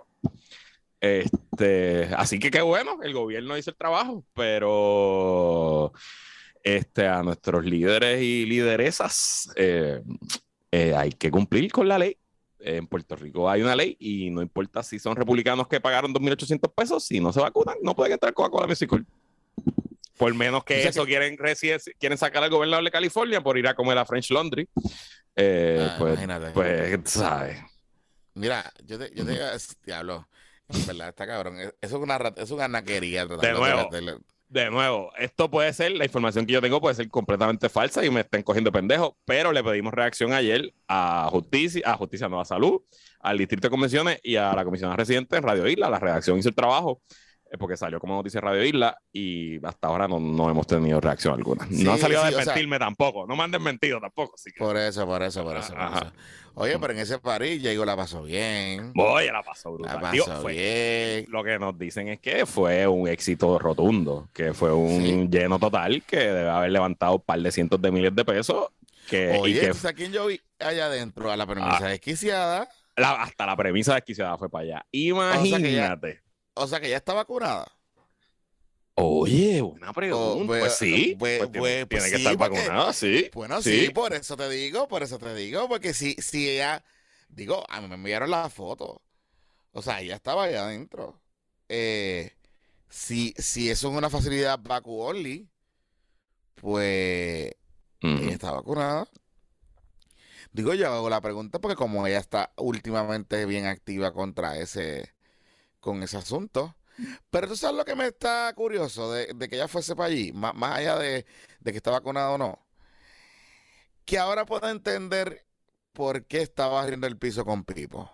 Este, así que qué bueno, el gobierno hizo el trabajo, pero este, a nuestros líderes y lideresas eh, eh, hay que cumplir con la ley. En Puerto Rico hay una ley y no importa si son republicanos que pagaron dos mil ochocientos pesos, si no se vacunan, no pueden entrar Coca-Cola Music Hall. Por menos que o sea eso que... quieren, quieren sacar al gobernador de California por ir a comer a French Laundry. Eh, ah, pues, imagínate. Pues, ¿sabes? Mira, yo te, yo te diablo, en verdad está cabrón. Eso es una, eso es una naquería. De nuevo, de, de nuevo, esto puede ser, la información que yo tengo puede ser completamente falsa y me estén cogiendo pendejo, pero le pedimos reacción ayer a Justicia, a Justicia Nueva Salud, al Distrito de Convenciones y a la Comisionada Residente en Radio Isla. La redacción hizo el trabajo. es porque salió como noticia Radio Isla y hasta ahora no, no hemos tenido reacción alguna. Sí, no han salido sí, a o sea, desmentirme tampoco. No me han desmentido tampoco. Así que... por eso, por eso, por eso, por Ajá. eso. Oye, pero en ese París Diego la pasó bien. Voy, la pasó La brutal. pasó Digo, fue- bien. Lo que nos dicen es que fue un éxito rotundo, que fue un Sí. lleno total, que debe haber levantado un par de cientos de miles de pesos. Que, Oye, y que ¿tú sabes quién yo vi allá adentro? A la premisa Ah. desquiciada. la- hasta la premisa desquiciada fue para allá. O sea que ya, Imagínate. o sea que ya está vacunada. Oye, buena O, pregunta. pues, Pues sí. pues, Pues tiene, pues, pues tiene que sí, estar porque- vacunada, sí. Bueno, sí. Sí. por eso te digo, por eso te digo, porque si, si ella, digo, a mí me enviaron la foto. O sea, ella estaba allá adentro. Eh, si, si eso es una facilidad vacu only, pues Ujú. ella está vacunada. Digo, yo hago la pregunta porque como ella está últimamente bien activa contra ese, con ese asunto. Pero tú sabes lo que me está curioso de, de que ella fuese para allí, más, más allá de, de que está vacunado o no, que ahora puedo entender por qué estaba barriendo el piso con Pipo.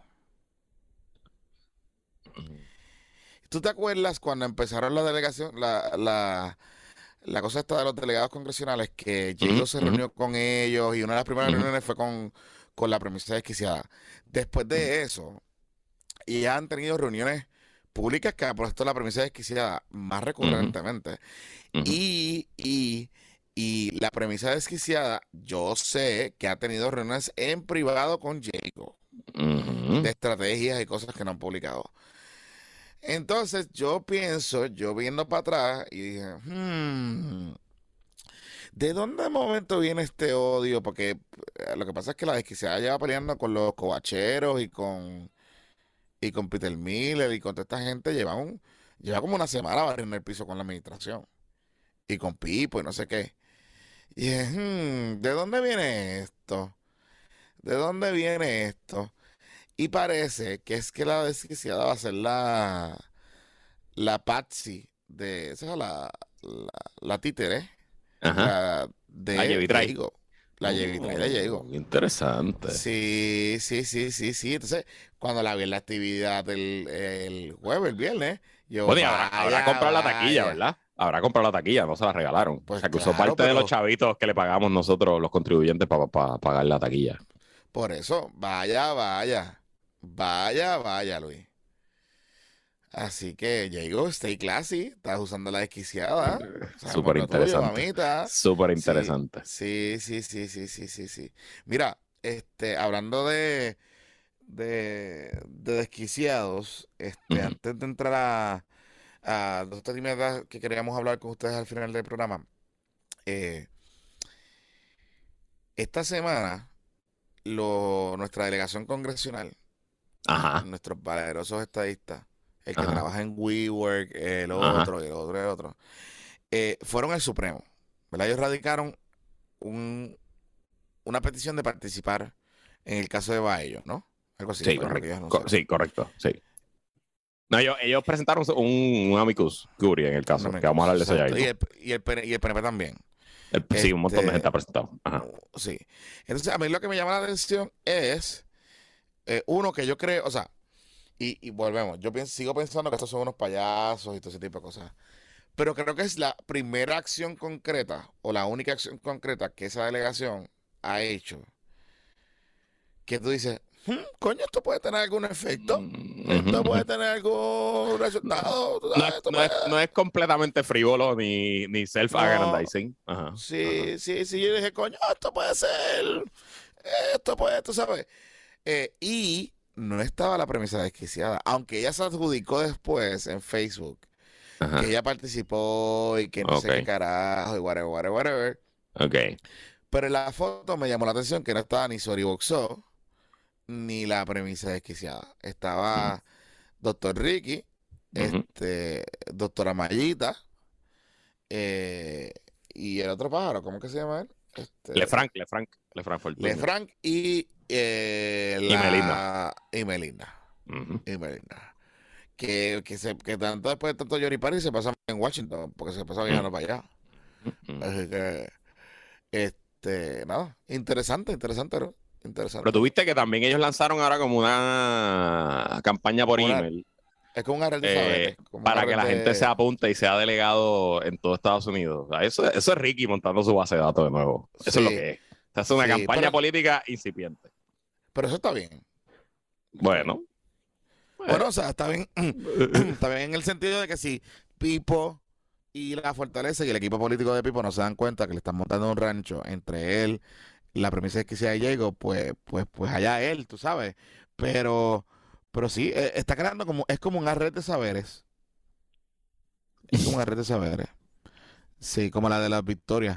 ¿Tú te acuerdas cuando empezaron la delegación, la, la, la cosa esta de los delegados congresionales, que Jago Ujú, se ujú. reunió con ellos y una de las primeras Ujú. reuniones fue con, con la premisa desquiciada? Después de eso, y ya han tenido reuniones públicas que ha puesto la premisa desquiciada más recurrentemente. Ujú. Y, y, y la premisa desquiciada, yo sé que ha tenido reuniones en privado con Jago Ujú. de estrategias y cosas que no han publicado. Entonces yo pienso, yo viendo para atrás y dije, hmm, ¿de dónde de momento viene este odio? Porque eh, lo que pasa es que la desquiciada lleva peleando con los covacheros y con, y con Peter Miller y con toda esta gente, lleva, un, lleva como una semana barriendo el piso con la administración y con Pipo y no sé qué. Y dije, hmm, ¿de dónde viene esto? ¿De dónde viene esto? Y parece que es que la desquiciada va a ser la, la Patsy de, esa es la, la, la títere, Ajá. la La de Yevitray. Jago. La Yevitray de Jago. Oh, interesante. Sí, sí, sí, sí, sí. Entonces, cuando la vi en la actividad el, el jueves, el viernes, yo, Bueno, y habrá, habrá vaya, comprado la taquilla, vaya. ¿verdad? Habrá comprado la taquilla, no se la regalaron. Pues o sea, que usó claro, parte de los pero chavitos que le pagamos nosotros, los contribuyentes, para pagar la taquilla. por eso, vaya, vaya. Vaya, vaya, Luis. Así que, Jago, stay classy. Estás usando la desquiciada. Sabemos Súper lo tuyo, interesante. mamita. Súper Sí, interesante. sí, sí, sí, sí, sí, sí, sí. Mira, este, hablando de, de, de desquiciados, este, Ujú. antes de entrar a, a dos temas que queríamos hablar con ustedes al final del programa, eh, esta semana, lo, nuestra delegación congresional, Ajá, nuestros valerosos estadistas, el que ajá, trabaja en WeWork, el ajá. otro, y el otro, y el otro, eh, fueron al Supremo, ¿verdad? Ellos radicaron un, una petición de participar en el caso de Baello, ¿no? Algo así Sí, fue lo que correcto. ellos Co- anunciaron. sí, correcto. Sí. No, ellos, ellos presentaron un, un amicus curiae en el caso, No me que vamos a hablar de eso ya exacto. Y mismo. el, y, el, P N y el P N P también. El- sí, un montón de Este, gente ha presentado. Ajá. sí. Entonces, a mí lo que me llama la atención es, eh, uno, que yo creo, o sea, y, y volvemos, yo pienso, sigo pensando que estos son unos payasos y todo ese tipo de cosas. Pero creo que es la primera acción concreta o la única acción concreta que esa delegación ha hecho que tú dices, "Hmm, coño, esto puede tener algún efecto, Mm, esto ujú, puede ujú. tener algún resultado, tú No sabes, es, esto no es, puede-". no es completamente frívolo ni, ni No, self-aggrandizing. Ajá, ajá. sí, sí, sí, yo dije, coño, esto puede ser, esto puede, tú sabes. Eh, y no estaba la premisa desquiciada, aunque ella se adjudicó después en Facebook que Ajá. ella participó y que no sé qué Ok, carajo y whatever, whatever, whatever. ok. Pero en la foto me llamó la atención que no estaba ni Sori Boxó ni la premisa desquiciada. Mm, Estaba Doctor Ricky, ujú. este, Doctora Mayita, eh, y el otro pájaro, ¿cómo que se llama él? Este, Lefranc, Lefranc, Lefranc Fortuño. Lefranc y, eh, Y Melinda. la, y Melinda. Ujú, Y Melinda. Que, que, se, que tanto después de tanto Johnny Party se pasa en Washington, porque se pasa mm, viajando para allá. ujú. Así que, este, nada, interesante, interesante, ¿no? Pero Interesante. tuviste que también ellos lanzaron ahora como una campaña por Una, email Es como una red de eh, saberes. Como para una que red la de... gente se apunte y sea delegado en todo Estados Unidos. O sea, eso, eso es Ricky montando su base de datos de nuevo. Eso es lo Sí, que es. O sea, es una sí, campaña pero, política incipiente. pero eso está bien. Está bien. Bueno. Bueno, eh, o sea, está bien, está bien en el sentido de que si Pipo y la Fortaleza y el equipo político de Pipo no se dan cuenta que le están montando un rancho entre él, la premisa es que sea Diego, pues, pues, pues allá él, tú sabes. Pero, pero sí, eh, está creando como, es como una red de saberes. Es como una red de saberes. Sí, como la de las victorias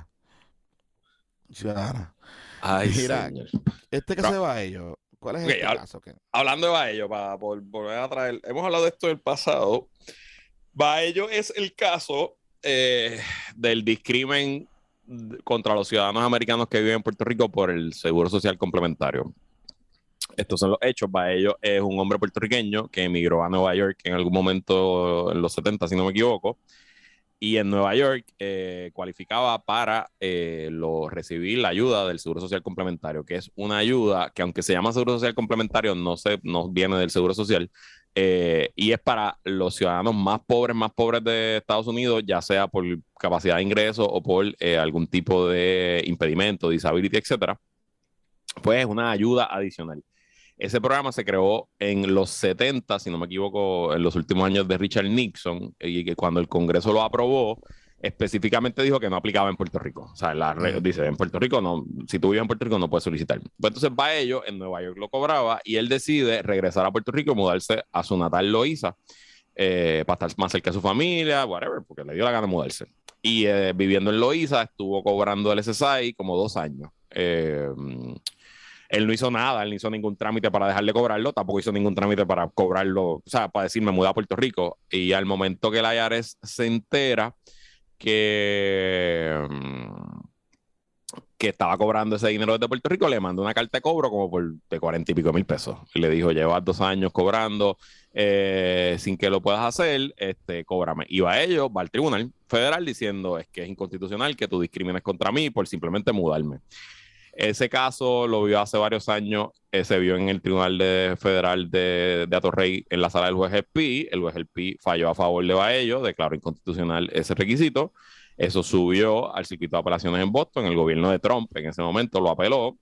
ciudadanas. Ay, Mira, señor. este caso Pero, de Baello, ¿cuál es ok, este hab- caso? ¿Qué? hablando de Baello, para vol- volver a traer, hemos hablado de esto del pasado. Baello es el caso eh, del discrimen contra los ciudadanos americanos que viven en Puerto Rico por el Seguro Social Complementario. Estos son los hechos. Baello es un hombre puertorriqueño que emigró a Nueva York en algún momento en los setenta, si no me equivoco, y en Nueva York eh, cualificaba para eh, lo, recibir la ayuda del Seguro Social Complementario, que es una ayuda que, aunque se llama Seguro Social Complementario, no, se, no viene del Seguro Social, eh, y es para los ciudadanos más pobres, más pobres de Estados Unidos, ya sea por capacidad de ingreso o por eh, algún tipo de impedimento, disability, etcétera. Pues es una ayuda adicional. Ese programa se creó en los setenta, si no me equivoco, en los últimos años de Richard Nixon, y que cuando el Congreso lo aprobó, específicamente dijo que no aplicaba en Puerto Rico. O sea, la re- Mm, dice, en Puerto Rico no, si tú vives en Puerto Rico no puedes solicitar. Pues entonces va ello, en Nueva York lo cobraba, y él decide regresar a Puerto Rico y mudarse a su natal Loíza, eh, para estar más cerca de su familia, whatever, porque le dio la gana de mudarse. Y eh, viviendo en Loíza, estuvo cobrando el S S I como dos años. Eh, él no hizo nada, él no hizo ningún trámite para dejar de cobrarlo, tampoco hizo ningún trámite para cobrarlo, o sea, para decir me mudé a Puerto Rico. Y al momento que la I R S se entera que, mm, que estaba cobrando ese dinero desde Puerto Rico, le mandó una carta de cobro como por de cuarenta y pico mil pesos. Y le dijo, llevas dos años cobrando eh, sin que lo puedas hacer, este, cóbrame. Y va a ello, va al Tribunal Federal diciendo, es que es inconstitucional que tú discrimines contra mí por simplemente mudarme. Ese caso lo vio hace varios años, eh, se vio en el Tribunal de Federal de, de Atorrey en la sala del juez Gelpi. El juez Gelpi falló a favor de Baello, declaró inconstitucional ese requisito. Eso subió al circuito de apelaciones en Boston. El gobierno de Trump en ese momento lo apeló.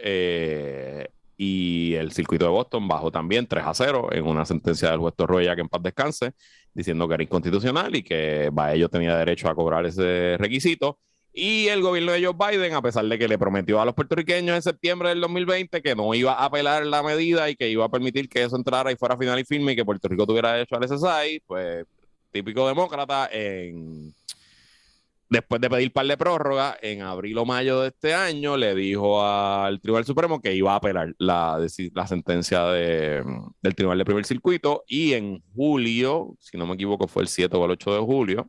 Eh, y el circuito de Boston bajó también tres a cero en una sentencia del juez Torroya, que en paz descanse, diciendo que era inconstitucional y que Baello tenía derecho a cobrar ese requisito. Y el gobierno de Joe Biden, a pesar de que le prometió a los puertorriqueños en septiembre del dos mil veinte que no iba a apelar la medida y que iba a permitir que eso entrara y fuera final y firme y que Puerto Rico tuviera derecho al S S I, pues típico demócrata, en, después de pedir par de prórroga, en abril o mayo de este año, le dijo al Tribunal Supremo que iba a apelar la, la sentencia de, del Tribunal de Primer Circuito, y en julio, si no me equivoco fue el siete o el ocho de julio,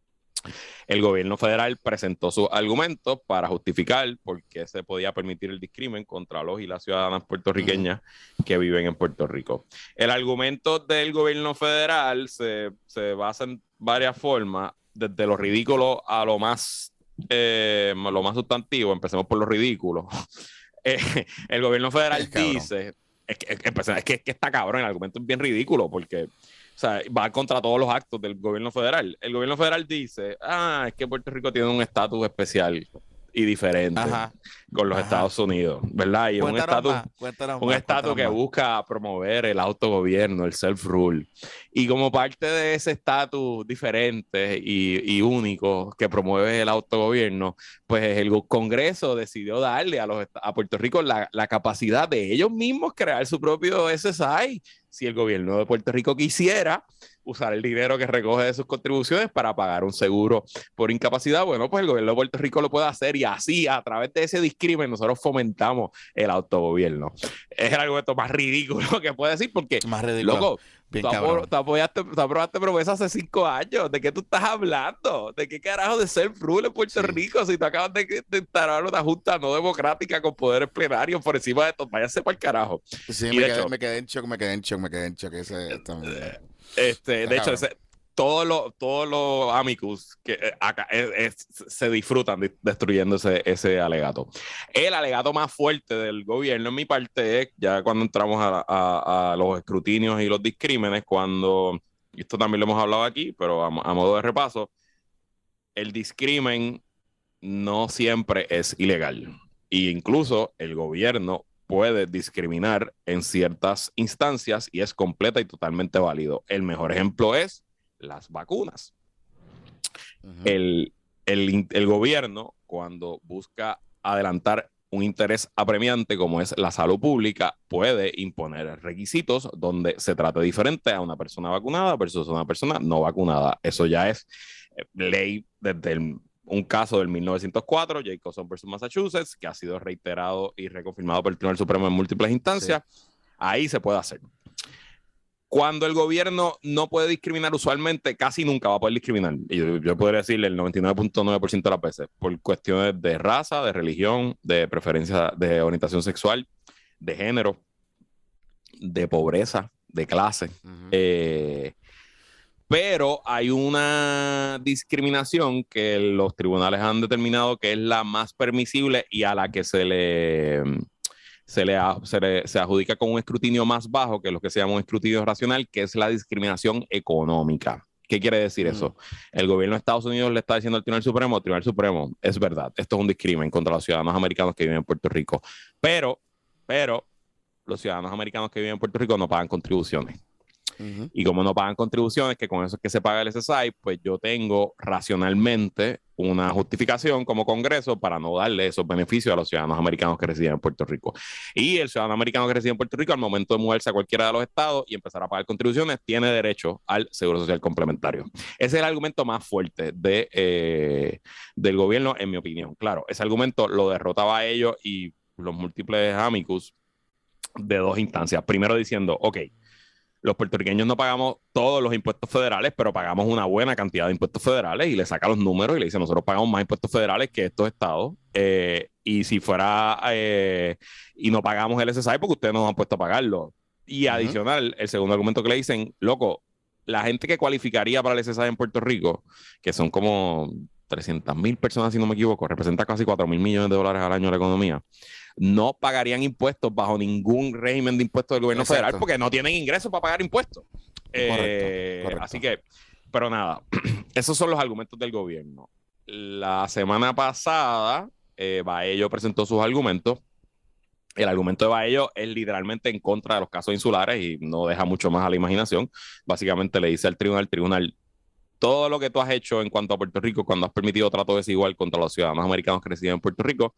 el gobierno federal presentó sus argumentos para justificar por qué se podía permitir el discrimen contra los y las ciudadanas ujú. puertorriqueñas que viven en Puerto Rico. El argumento del gobierno federal se, se basa en varias formas, desde lo ridículo a lo más, eh, lo más sustantivo. Empecemos por lo ridículo. Eh, el gobierno federal Es cabrón. dice, es que, es, que, es, que, es que está cabrón, el argumento es bien ridículo porque, o sea, va contra todos los actos del gobierno federal. El gobierno federal dice, ah, es que Puerto Rico tiene un estatus especial y diferente Ajá, con los ajá. Estados Unidos, ¿verdad? Y un Cuéntanos estatus más, cuéntanos un más, estatus cuéntanos que más. busca promover el autogobierno, el self-rule. Y como parte de ese estatus diferente y, y único que promueve el autogobierno, pues el Congreso decidió darle a, los, a Puerto Rico la, la capacidad de ellos mismos crear su propio S S I. Si el gobierno de Puerto Rico quisiera usar el dinero que recoge de sus contribuciones para pagar un seguro por incapacidad, bueno, pues el gobierno de Puerto Rico lo puede hacer, y así, a través de ese discrimen, nosotros fomentamos el autogobierno. Es el argumento más ridículo que puede decir, porque, Más ridículo. loco, Bien tú, apro cabrón. tú, apoyaste, tú aprobaste promesas hace cinco años. ¿De qué tú estás hablando? ¿De qué carajo de self-rule en Puerto Sí. Rico? Si tú acabas de, de instalar una junta no democrática con poderes plenarios por encima de esto, váyase para el carajo. Sí, Y me de quedé, hecho, me quedé en shock, me quedé en shock, me quedé en shock. Ese, también. Este, Está de hecho, cabrón. ese, todos los todos los amicus que eh, acá eh, eh, se disfrutan de, destruyendo ese, ese alegato. El alegato más fuerte del gobierno, en mi parte, es ya cuando entramos a, a, a los escrutinios y los discrímenes, cuando y esto también lo hemos hablado aquí, pero a, a modo de repaso, el discrimen no siempre es ilegal. E incluso el gobierno puede discriminar en ciertas instancias y es completa y totalmente válido. El mejor ejemplo es las vacunas. Uh-huh. El, el, el gobierno, cuando busca adelantar un interés apremiante como es la salud pública, puede imponer requisitos donde se trate diferente a una persona vacunada versus una persona no vacunada. Eso ya es ley desde el, un caso del mil novecientos cuatro, Jacobson versus Massachusetts, que ha sido reiterado y reconfirmado por el Tribunal Supremo en múltiples instancias. Sí. Ahí se puede hacer. Cuando el gobierno no puede discriminar, usualmente casi nunca va a poder discriminar. Y yo, yo podría decirle el noventa y nueve punto nueve por ciento de las veces, por cuestiones de raza, de religión, de preferencia, de orientación sexual, de género, de pobreza, de clase. Uh-huh. Eh, pero hay una discriminación que los tribunales han determinado que es la más permisible y a la que se le... Se le, se le se adjudica con un escrutinio más bajo, que es lo que se llama un escrutinio racional, que es la discriminación económica. ¿Qué quiere decir mm. eso? El gobierno de Estados Unidos le está diciendo al Tribunal Supremo, Tribunal Supremo, es verdad, esto es un discrimen contra los ciudadanos americanos que viven en Puerto Rico, pero, pero los ciudadanos americanos que viven en Puerto Rico no pagan contribuciones. Uh-huh. Y como no pagan contribuciones, que con eso es que se paga el S S I, pues yo tengo racionalmente una justificación como Congreso para no darle esos beneficios a los ciudadanos americanos que residen en Puerto Rico. Y el ciudadano americano que reside en Puerto Rico, al momento de moverse a cualquiera de los estados y empezar a pagar contribuciones, tiene derecho al Seguro Social Complementario. Ese es el argumento más fuerte de, eh, del gobierno, en mi opinión. Claro, ese argumento lo derrotaba a ellos y los múltiples amicus de dos instancias. Primero diciendo, ok, los puertorriqueños no pagamos todos los impuestos federales, pero pagamos una buena cantidad de impuestos federales, y le saca los números y le dice, nosotros pagamos más impuestos federales que estos estados, eh, y si fuera, eh, y no pagamos el S S I porque ustedes no nos han puesto a pagarlo. Y uh-huh. adicional, el segundo argumento que le dicen, loco, la gente que cualificaría para el S S I en Puerto Rico, que son como trescientas mil personas, si no me equivoco, representa casi cuatro mil millones de dólares al año de la economía, no pagarían impuestos bajo ningún régimen de impuestos del gobierno Exacto. federal porque no tienen ingresos para pagar impuestos. Correcto, eh, correcto. Así que, pero nada, esos son los argumentos del gobierno. La semana pasada, eh, Baello presentó sus argumentos. El argumento de Baello es literalmente en contra de los casos insulares y no deja mucho más a la imaginación. Básicamente le dice al tribunal, tribunal, todo lo que tú has hecho en cuanto a Puerto Rico, cuando has permitido trato desigual contra los ciudadanos americanos que residen en Puerto Rico,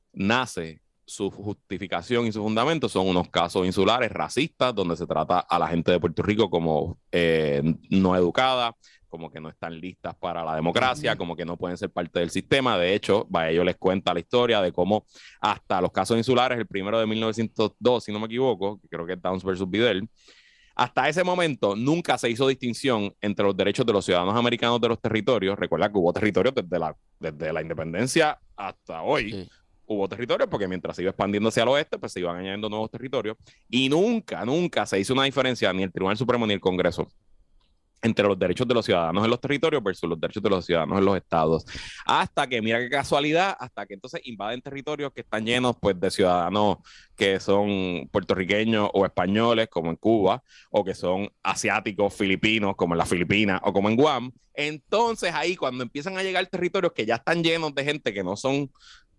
nace, su justificación y su fundamento son unos casos insulares racistas donde se trata a la gente de Puerto Rico como eh, no educada, como que no están listas para la democracia, uh-huh. como que no pueden ser parte del sistema. De hecho, Baello les cuenta la historia de cómo hasta los casos insulares, el primero de mil novecientos dos, si no me equivoco, que creo que es Downs versus Vidal, hasta ese momento nunca se hizo distinción entre los derechos de los ciudadanos americanos de los territorios. Recuerda que hubo territorios desde la, desde la independencia hasta hoy. Sí. Hubo territorios porque mientras se iba expandiendo hacia el oeste, pues se iban añadiendo nuevos territorios. Y nunca, nunca se hizo una diferencia, ni el Tribunal Supremo ni el Congreso, entre los derechos de los ciudadanos en los territorios versus los derechos de los ciudadanos en los estados. Hasta que, mira qué casualidad, hasta que entonces invaden territorios que están llenos pues de ciudadanos que son puertorriqueños o españoles, como en Cuba, o que son asiáticos, filipinos, como en las Filipinas, o como en Guam. Entonces ahí, cuando empiezan a llegar territorios que ya están llenos de gente que no son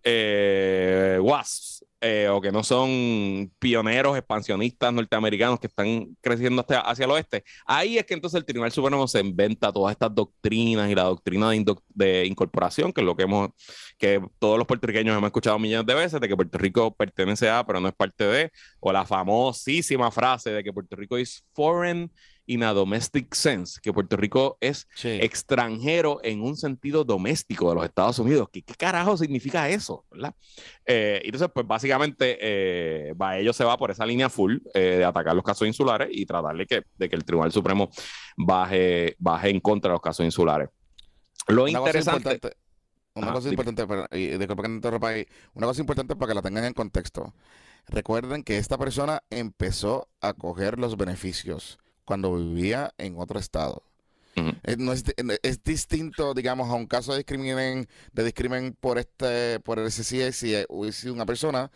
eh, W A S Ps, eh, o que no son pioneros expansionistas norteamericanos que están creciendo hasta hacia el oeste, ahí es que entonces el Tribunal Supremo se inventa todas estas doctrinas y la doctrina de, indo- de incorporación, que es lo que hemos, que todos los puertorriqueños hemos escuchado millones de veces, de que Puerto Rico pertenece a, pero no es parte de, o la famosísima frase de que Puerto Rico es foreign in a domestic sense, que Puerto Rico es sí. extranjero en un sentido doméstico de los Estados Unidos. ¿Qué, qué carajo significa eso? ¿Verdad? Eh, entonces, pues básicamente, eh, Baello se va por esa línea full eh, de atacar los casos insulares y tratarle que, de que el Tribunal Supremo baje, baje en contra de los casos insulares. Lo una interesante... Cosa importante, una Ajá, cosa importante, para, y disculpa que me interrumpa ahí, una cosa importante para que la tengan en contexto. Recuerden que esta persona empezó a coger los beneficios cuando vivía en otro estado. Uh-huh. Es, no es, es distinto, digamos, a un caso de discrimen, de discrimen por este, por el S S I si hubiese sido una persona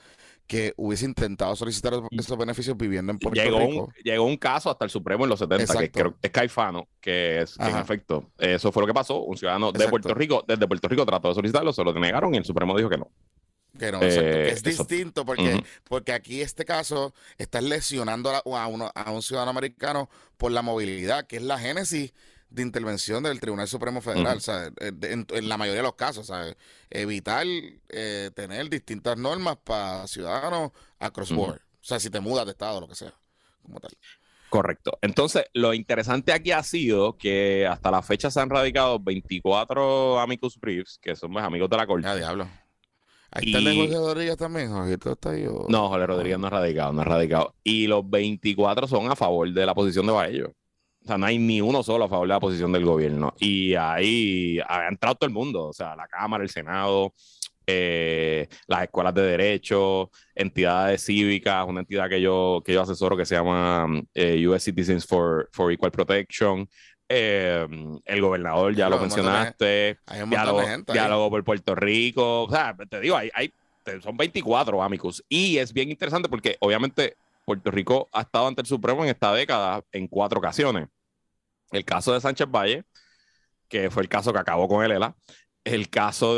que hubiese intentado solicitar esos beneficios viviendo en Puerto llegó Rico. Un, llegó un caso hasta el Supremo en los setenta, Exacto. que creo es Caifano, que, es, que en efecto, eso fue lo que pasó. Un ciudadano Exacto. de Puerto Rico, desde Puerto Rico trató de solicitarlo, se lo denegaron y el Supremo dijo que no. Que no, exacto, eh, que es eso. distinto porque, uh-huh. porque aquí este caso estás lesionando a, a, uno, a un ciudadano americano por la movilidad, que es la génesis de intervención del Tribunal Supremo Federal, uh-huh. ¿sabes? En, en la mayoría de los casos, ¿sabes? Evitar eh, tener distintas normas para ciudadanos across uh-huh. board. O sea, si te mudas de estado o lo que sea, como tal. Correcto. Entonces, lo interesante aquí ha sido que hasta la fecha se han radicado veinticuatro amicus briefs, que son pues, amigos de la corte. Ah, diablo. Ahí está y... el de Jorge Rodríguez también, Jorge, está ahí, o... No, Jorge Rodríguez no es radicado, no es radicado. Y los veinticuatro son a favor de la posición de Baello. O sea, no hay ni uno solo a favor de la posición del gobierno. Y ahí ha entrado todo el mundo, o sea, la Cámara, el Senado, eh, las escuelas de derecho, entidades cívicas, una entidad que yo, que yo asesoro que se llama eh, U S Citizens for, for Equal Protection. Eh, el gobernador, ya Pero lo mencionaste, de, diálogo, diálogo por Puerto Rico, o sea, te digo, hay, hay, son veinticuatro amicus, y es bien interesante porque obviamente Puerto Rico ha estado ante el Supremo en esta década en cuatro ocasiones. El caso de Sánchez Valle, que fue el caso que acabó con el E L A, el caso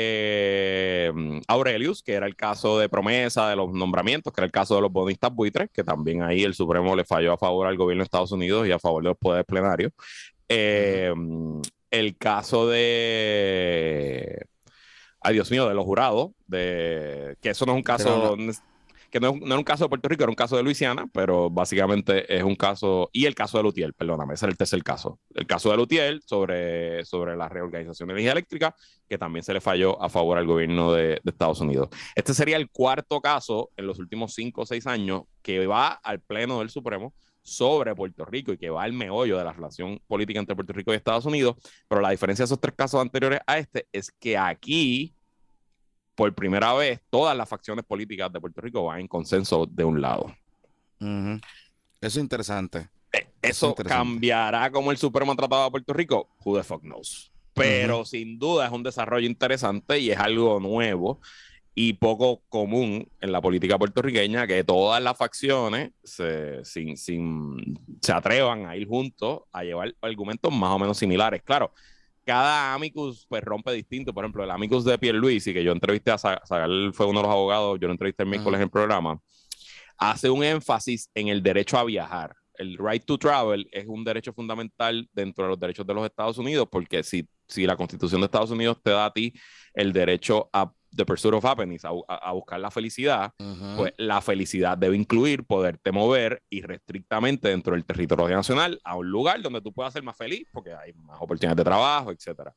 de Aurelius, que era el caso de promesa de los nombramientos, que era el caso de los bonistas buitres, que también ahí el Supremo le falló a favor al gobierno de Estados Unidos y a favor de los poderes plenarios. Eh, uh-huh. El caso de... Ay, Dios mío, de los jurados, de que eso no es un caso... No, que no, no era un caso de Puerto Rico, era un caso de Luisiana, pero básicamente es un caso, y el caso de Lutiel, perdóname, ese es el tercer caso. El caso de Lutiel sobre, sobre la reorganización de energía eléctrica, que también se le falló a favor al gobierno de, de Estados Unidos. Este sería el cuarto caso en los últimos cinco o seis años que va al Pleno del Supremo sobre Puerto Rico y que va al meollo de la relación política entre Puerto Rico y Estados Unidos, pero la diferencia de esos tres casos anteriores a este es que aquí por primera vez, todas las facciones políticas de Puerto Rico van en consenso de un lado. Uh-huh. Eso es interesante. Eh, eso, eso interesante. ¿Cambiará como el Supremo ha tratado a Puerto Rico? Who the fuck knows. Pero uh-huh. sin duda es un desarrollo interesante y es algo nuevo y poco común en la política puertorriqueña que todas las facciones se, sin, sin, se atrevan a ir juntos a llevar argumentos más o menos similares. Claro, cada amicus pues rompe distinto. Por ejemplo, el amicus de Pierluisi, que yo entrevisté a Zagal, fue uno de los abogados, yo lo entrevisté el miércoles uh-huh. en el programa, hace un énfasis en el derecho a viajar. El right to travel es un derecho fundamental dentro de los derechos de los Estados Unidos, porque si, si la Constitución de Estados Unidos te da a ti el derecho a the pursuit of happiness, a, a buscar la felicidad, uh-huh. pues la felicidad debe incluir poderte mover irrestrictamente dentro del territorio nacional a un lugar donde tú puedas ser más feliz, porque hay más oportunidades de trabajo, etcétera.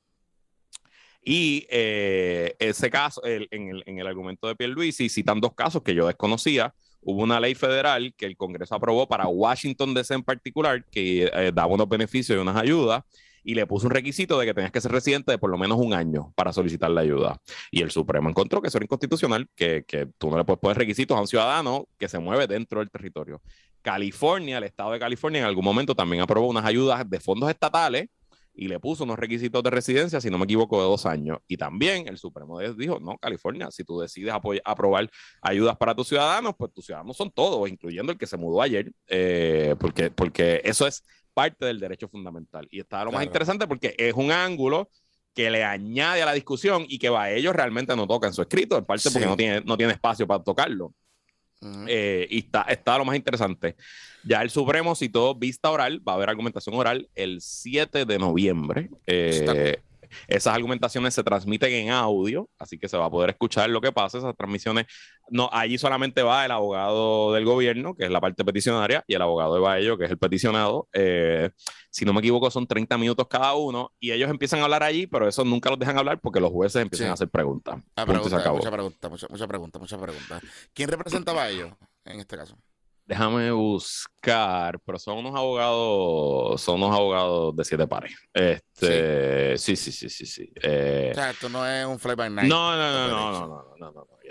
Y eh, ese caso, el, en, el, en el argumento de Pierluisi, citan dos casos que yo desconocía. Hubo una ley federal que el Congreso aprobó para Washington D C en particular, que eh, daba unos beneficios y unas ayudas, y le puso un requisito de que tenías que ser residente de por lo menos un año para solicitar la ayuda. Y el Supremo encontró que eso era inconstitucional, que, que tú no le puedes poner requisitos a un ciudadano que se mueve dentro del territorio. California, el estado de California, en algún momento también aprobó unas ayudas de fondos estatales y le puso unos requisitos de residencia, si no me equivoco, de dos años. Y también el Supremo dijo, no, California, si tú decides apoy- aprobar ayudas para tus ciudadanos, pues tus ciudadanos son todos, incluyendo el que se mudó ayer, eh, porque, porque eso es parte del derecho fundamental. Y está lo claro. más interesante porque es un ángulo que le añade a la discusión y que va a ellos realmente no toca en su escrito, en parte sí. porque no tiene, no tiene espacio para tocarlo. Uh-huh. Eh, y está, está lo más interesante. Ya el Supremo citó vista oral, va a haber argumentación oral el siete de noviembre. Eh, esas argumentaciones se transmiten en audio, así que se va a poder escuchar lo que pasa. Esas transmisiones, no, allí solamente va el abogado del gobierno, que es la parte peticionaria, y el abogado de Baello, que es el peticionado. Eh, si no me equivoco, son treinta minutos cada uno, y ellos empiezan a hablar allí, pero eso nunca los dejan hablar porque los jueces empiezan sí. a hacer preguntas. Ah, pregunta, mucha pregunta, mucha, mucha pregunta, mucha pregunta. ¿Quién representa a Baello en este caso? Déjame buscar, pero son unos abogados, son unos abogados de siete pares. Este, sí, sí, sí, sí, sí. sí. Eh, o sea, esto no es un fly by night. No, no, no, no, no, no, no, no, no.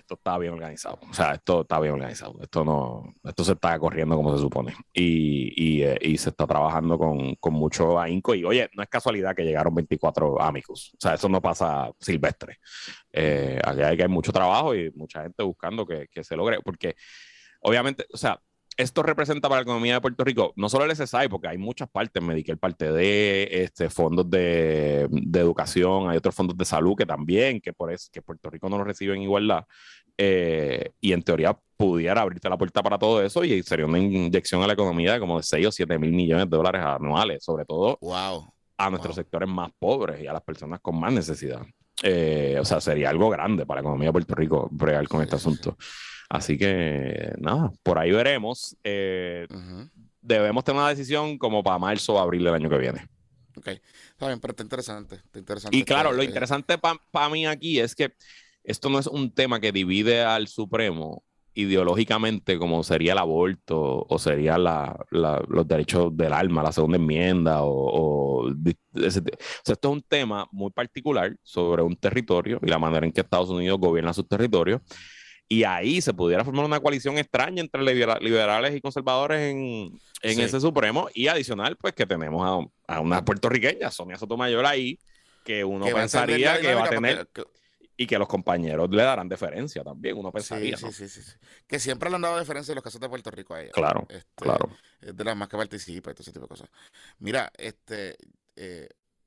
esto está bien organizado. O sea, esto está bien organizado. Esto no, esto se está corriendo como se supone. Y, y, eh, y se está trabajando con, con mucho ahínco. Y oye, no es casualidad que llegaron veinticuatro amicus. O sea, eso no pasa silvestre. Eh, aquí hay que hay mucho trabajo y mucha gente buscando que, que se logre. Porque obviamente, o sea, esto representa para la economía de Puerto Rico no solo el S S I, porque hay muchas partes, Medicare parte D, este, fondos de, de educación, hay otros fondos de salud que también, que por eso, que Puerto Rico no lo recibe en igualdad, eh, y en teoría pudiera abrirte la puerta para todo eso y sería una inyección a la economía de como de seis o siete mil millones de dólares anuales, sobre todo wow. a nuestros wow. sectores más pobres y a las personas con más necesidad. Eh, o sea, sería algo grande para la economía de Puerto Rico bregar con sí, este sí, asunto. Sí. Así que, nada, por ahí veremos. Eh, uh-huh. Debemos tener una decisión como para marzo o abril del año que viene. Ok, está bien, pero está interesante. Está interesante y claro, este, lo eh... interesante para pa mí aquí es que esto no es un tema que divide al Supremo ideológicamente como sería el aborto o sería la, la, los derechos del alma, la segunda enmienda o, o, ese, o sea, esto es un tema muy particular sobre un territorio y la manera en que Estados Unidos gobierna sus territorios. Y ahí se pudiera formar una coalición extraña entre liberales y conservadores en, en sí. ese Supremo. Y adicional, pues que tenemos a, a una puertorriqueña, Sonia Sotomayor, ahí, que uno que pensaría que va a tener... Porque, que... Y que los compañeros le darán deferencia también, uno pensaría, sí, ¿no? Sí, sí, sí. Que siempre le han dado deferencia en los casos de Puerto Rico a ella. Claro, este, claro. Es de las más que participa y todo ese tipo de cosas. Mira, este... Eh,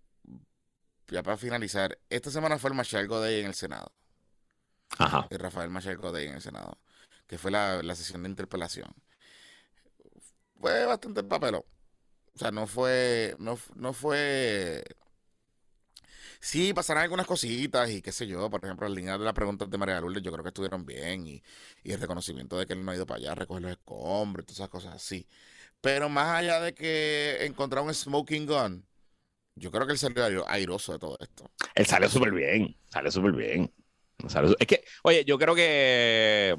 ya para finalizar, esta semana fue el Machel Goday en el Senado. Ajá. De Rafael Machel Goday en el Senado, que fue la, la sesión de interpelación. Fue bastante papelón. O sea, no fue, no, no fue... Sí, pasaron algunas cositas y qué sé yo, por ejemplo, las líneas de las preguntas de María Lourdes yo creo que estuvieron bien y, y el reconocimiento de que él no ha ido para allá a recoger los escombros y todas esas cosas así. Pero más allá de que encontrar un smoking gun, yo creo que él salió airoso de todo esto. Él salió súper bien, salió súper bien. Es que, oye, yo creo que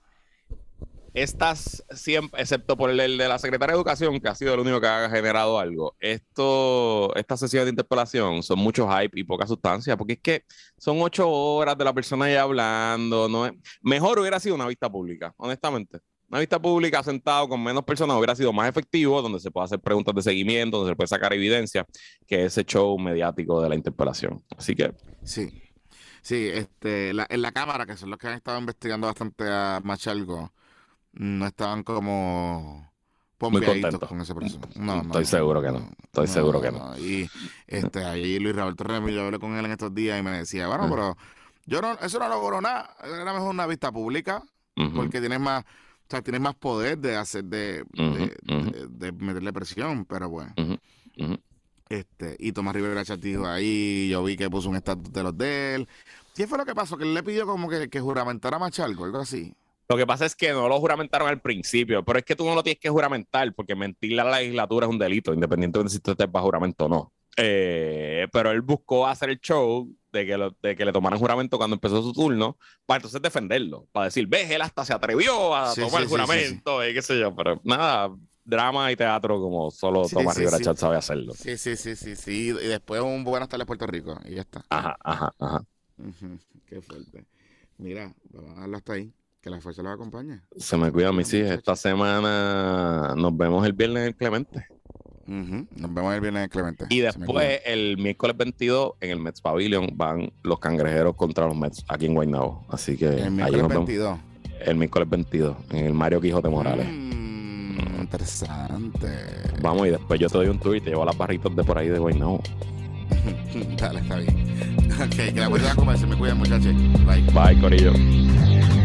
estas siempre, excepto por el, el de la Secretaria de Educación, que ha sido el único que ha generado algo, esto, estas sesiones de interpelación son mucho hype y poca sustancia, porque es que son ocho horas de la persona ya hablando, ¿no? Mejor hubiera sido una vista pública, honestamente. Una vista pública sentado con menos personas hubiera sido más efectivo, donde se puede hacer preguntas de seguimiento, donde se puede sacar evidencia, que ese show mediático de la interpelación. Así que... Sí. Sí, este, la, en la Cámara, que son los que han estado investigando bastante a Machalgo, no estaban como pompeaditos con ese proceso. No, Estoy no, seguro que no. Estoy no, seguro no, que no. no. Y este, ahí Luis Roberto Remy, yo hablé con él en estos días y me decía, bueno, pero yo no, eso no logró nada. Era mejor una vista pública, uh-huh. porque tienes más, o sea, tienes más poder de hacer, de, uh-huh. de, uh-huh. de, de meterle presión, pero bueno. Uh-huh. Uh-huh. Este, y Tomás Rivera Chat dijo ahí, yo vi que puso un estatus de los de él. ¿Qué fue lo que pasó? Que él le pidió como que, que juramentara a Machalgo, algo así. Lo que pasa es que no lo juramentaron al principio, pero es que tú no lo tienes que juramentar, porque mentirle a la legislatura es un delito, independientemente de si tú estés bajo juramento o no. Eh, pero él buscó hacer el show de que, lo, de que le tomaran juramento cuando empezó su turno, para entonces defenderlo, para decir, ves, él hasta se atrevió a sí, tomar sí, el juramento, sí, sí. y qué sé yo, pero nada... Drama y teatro como solo sí, Tomás sí, Rivera sí. Chat sabe hacerlo. Sí, sí, sí, sí, sí. Y después un Buenas tardes Puerto Rico y ya está. Ajá, ajá, ajá. Uh-huh. Qué fuerte. Mira, vamos a darlo hasta ahí. Que la fuerza los acompañe. Se me cuida, mis hijas. Esta semana nos vemos el viernes en el Clemente. Uh-huh. Nos vemos el viernes en el Clemente. Y después, el miércoles veintidós, en el Mets Pavilion, van los Cangrejeros contra los Mets aquí en Guaynabo. Así que el miércoles veintidós. El miércoles veintidós, en el Mario Quijote Morales. Mm. Interesante. Vamos, y después yo te doy un tour y te llevo a las barritas de por ahí de Guaynabo. Dale, está bien. Ok, que la vuelta a comer. Se me cuidan, muchachos. Bye. Bye, corillo.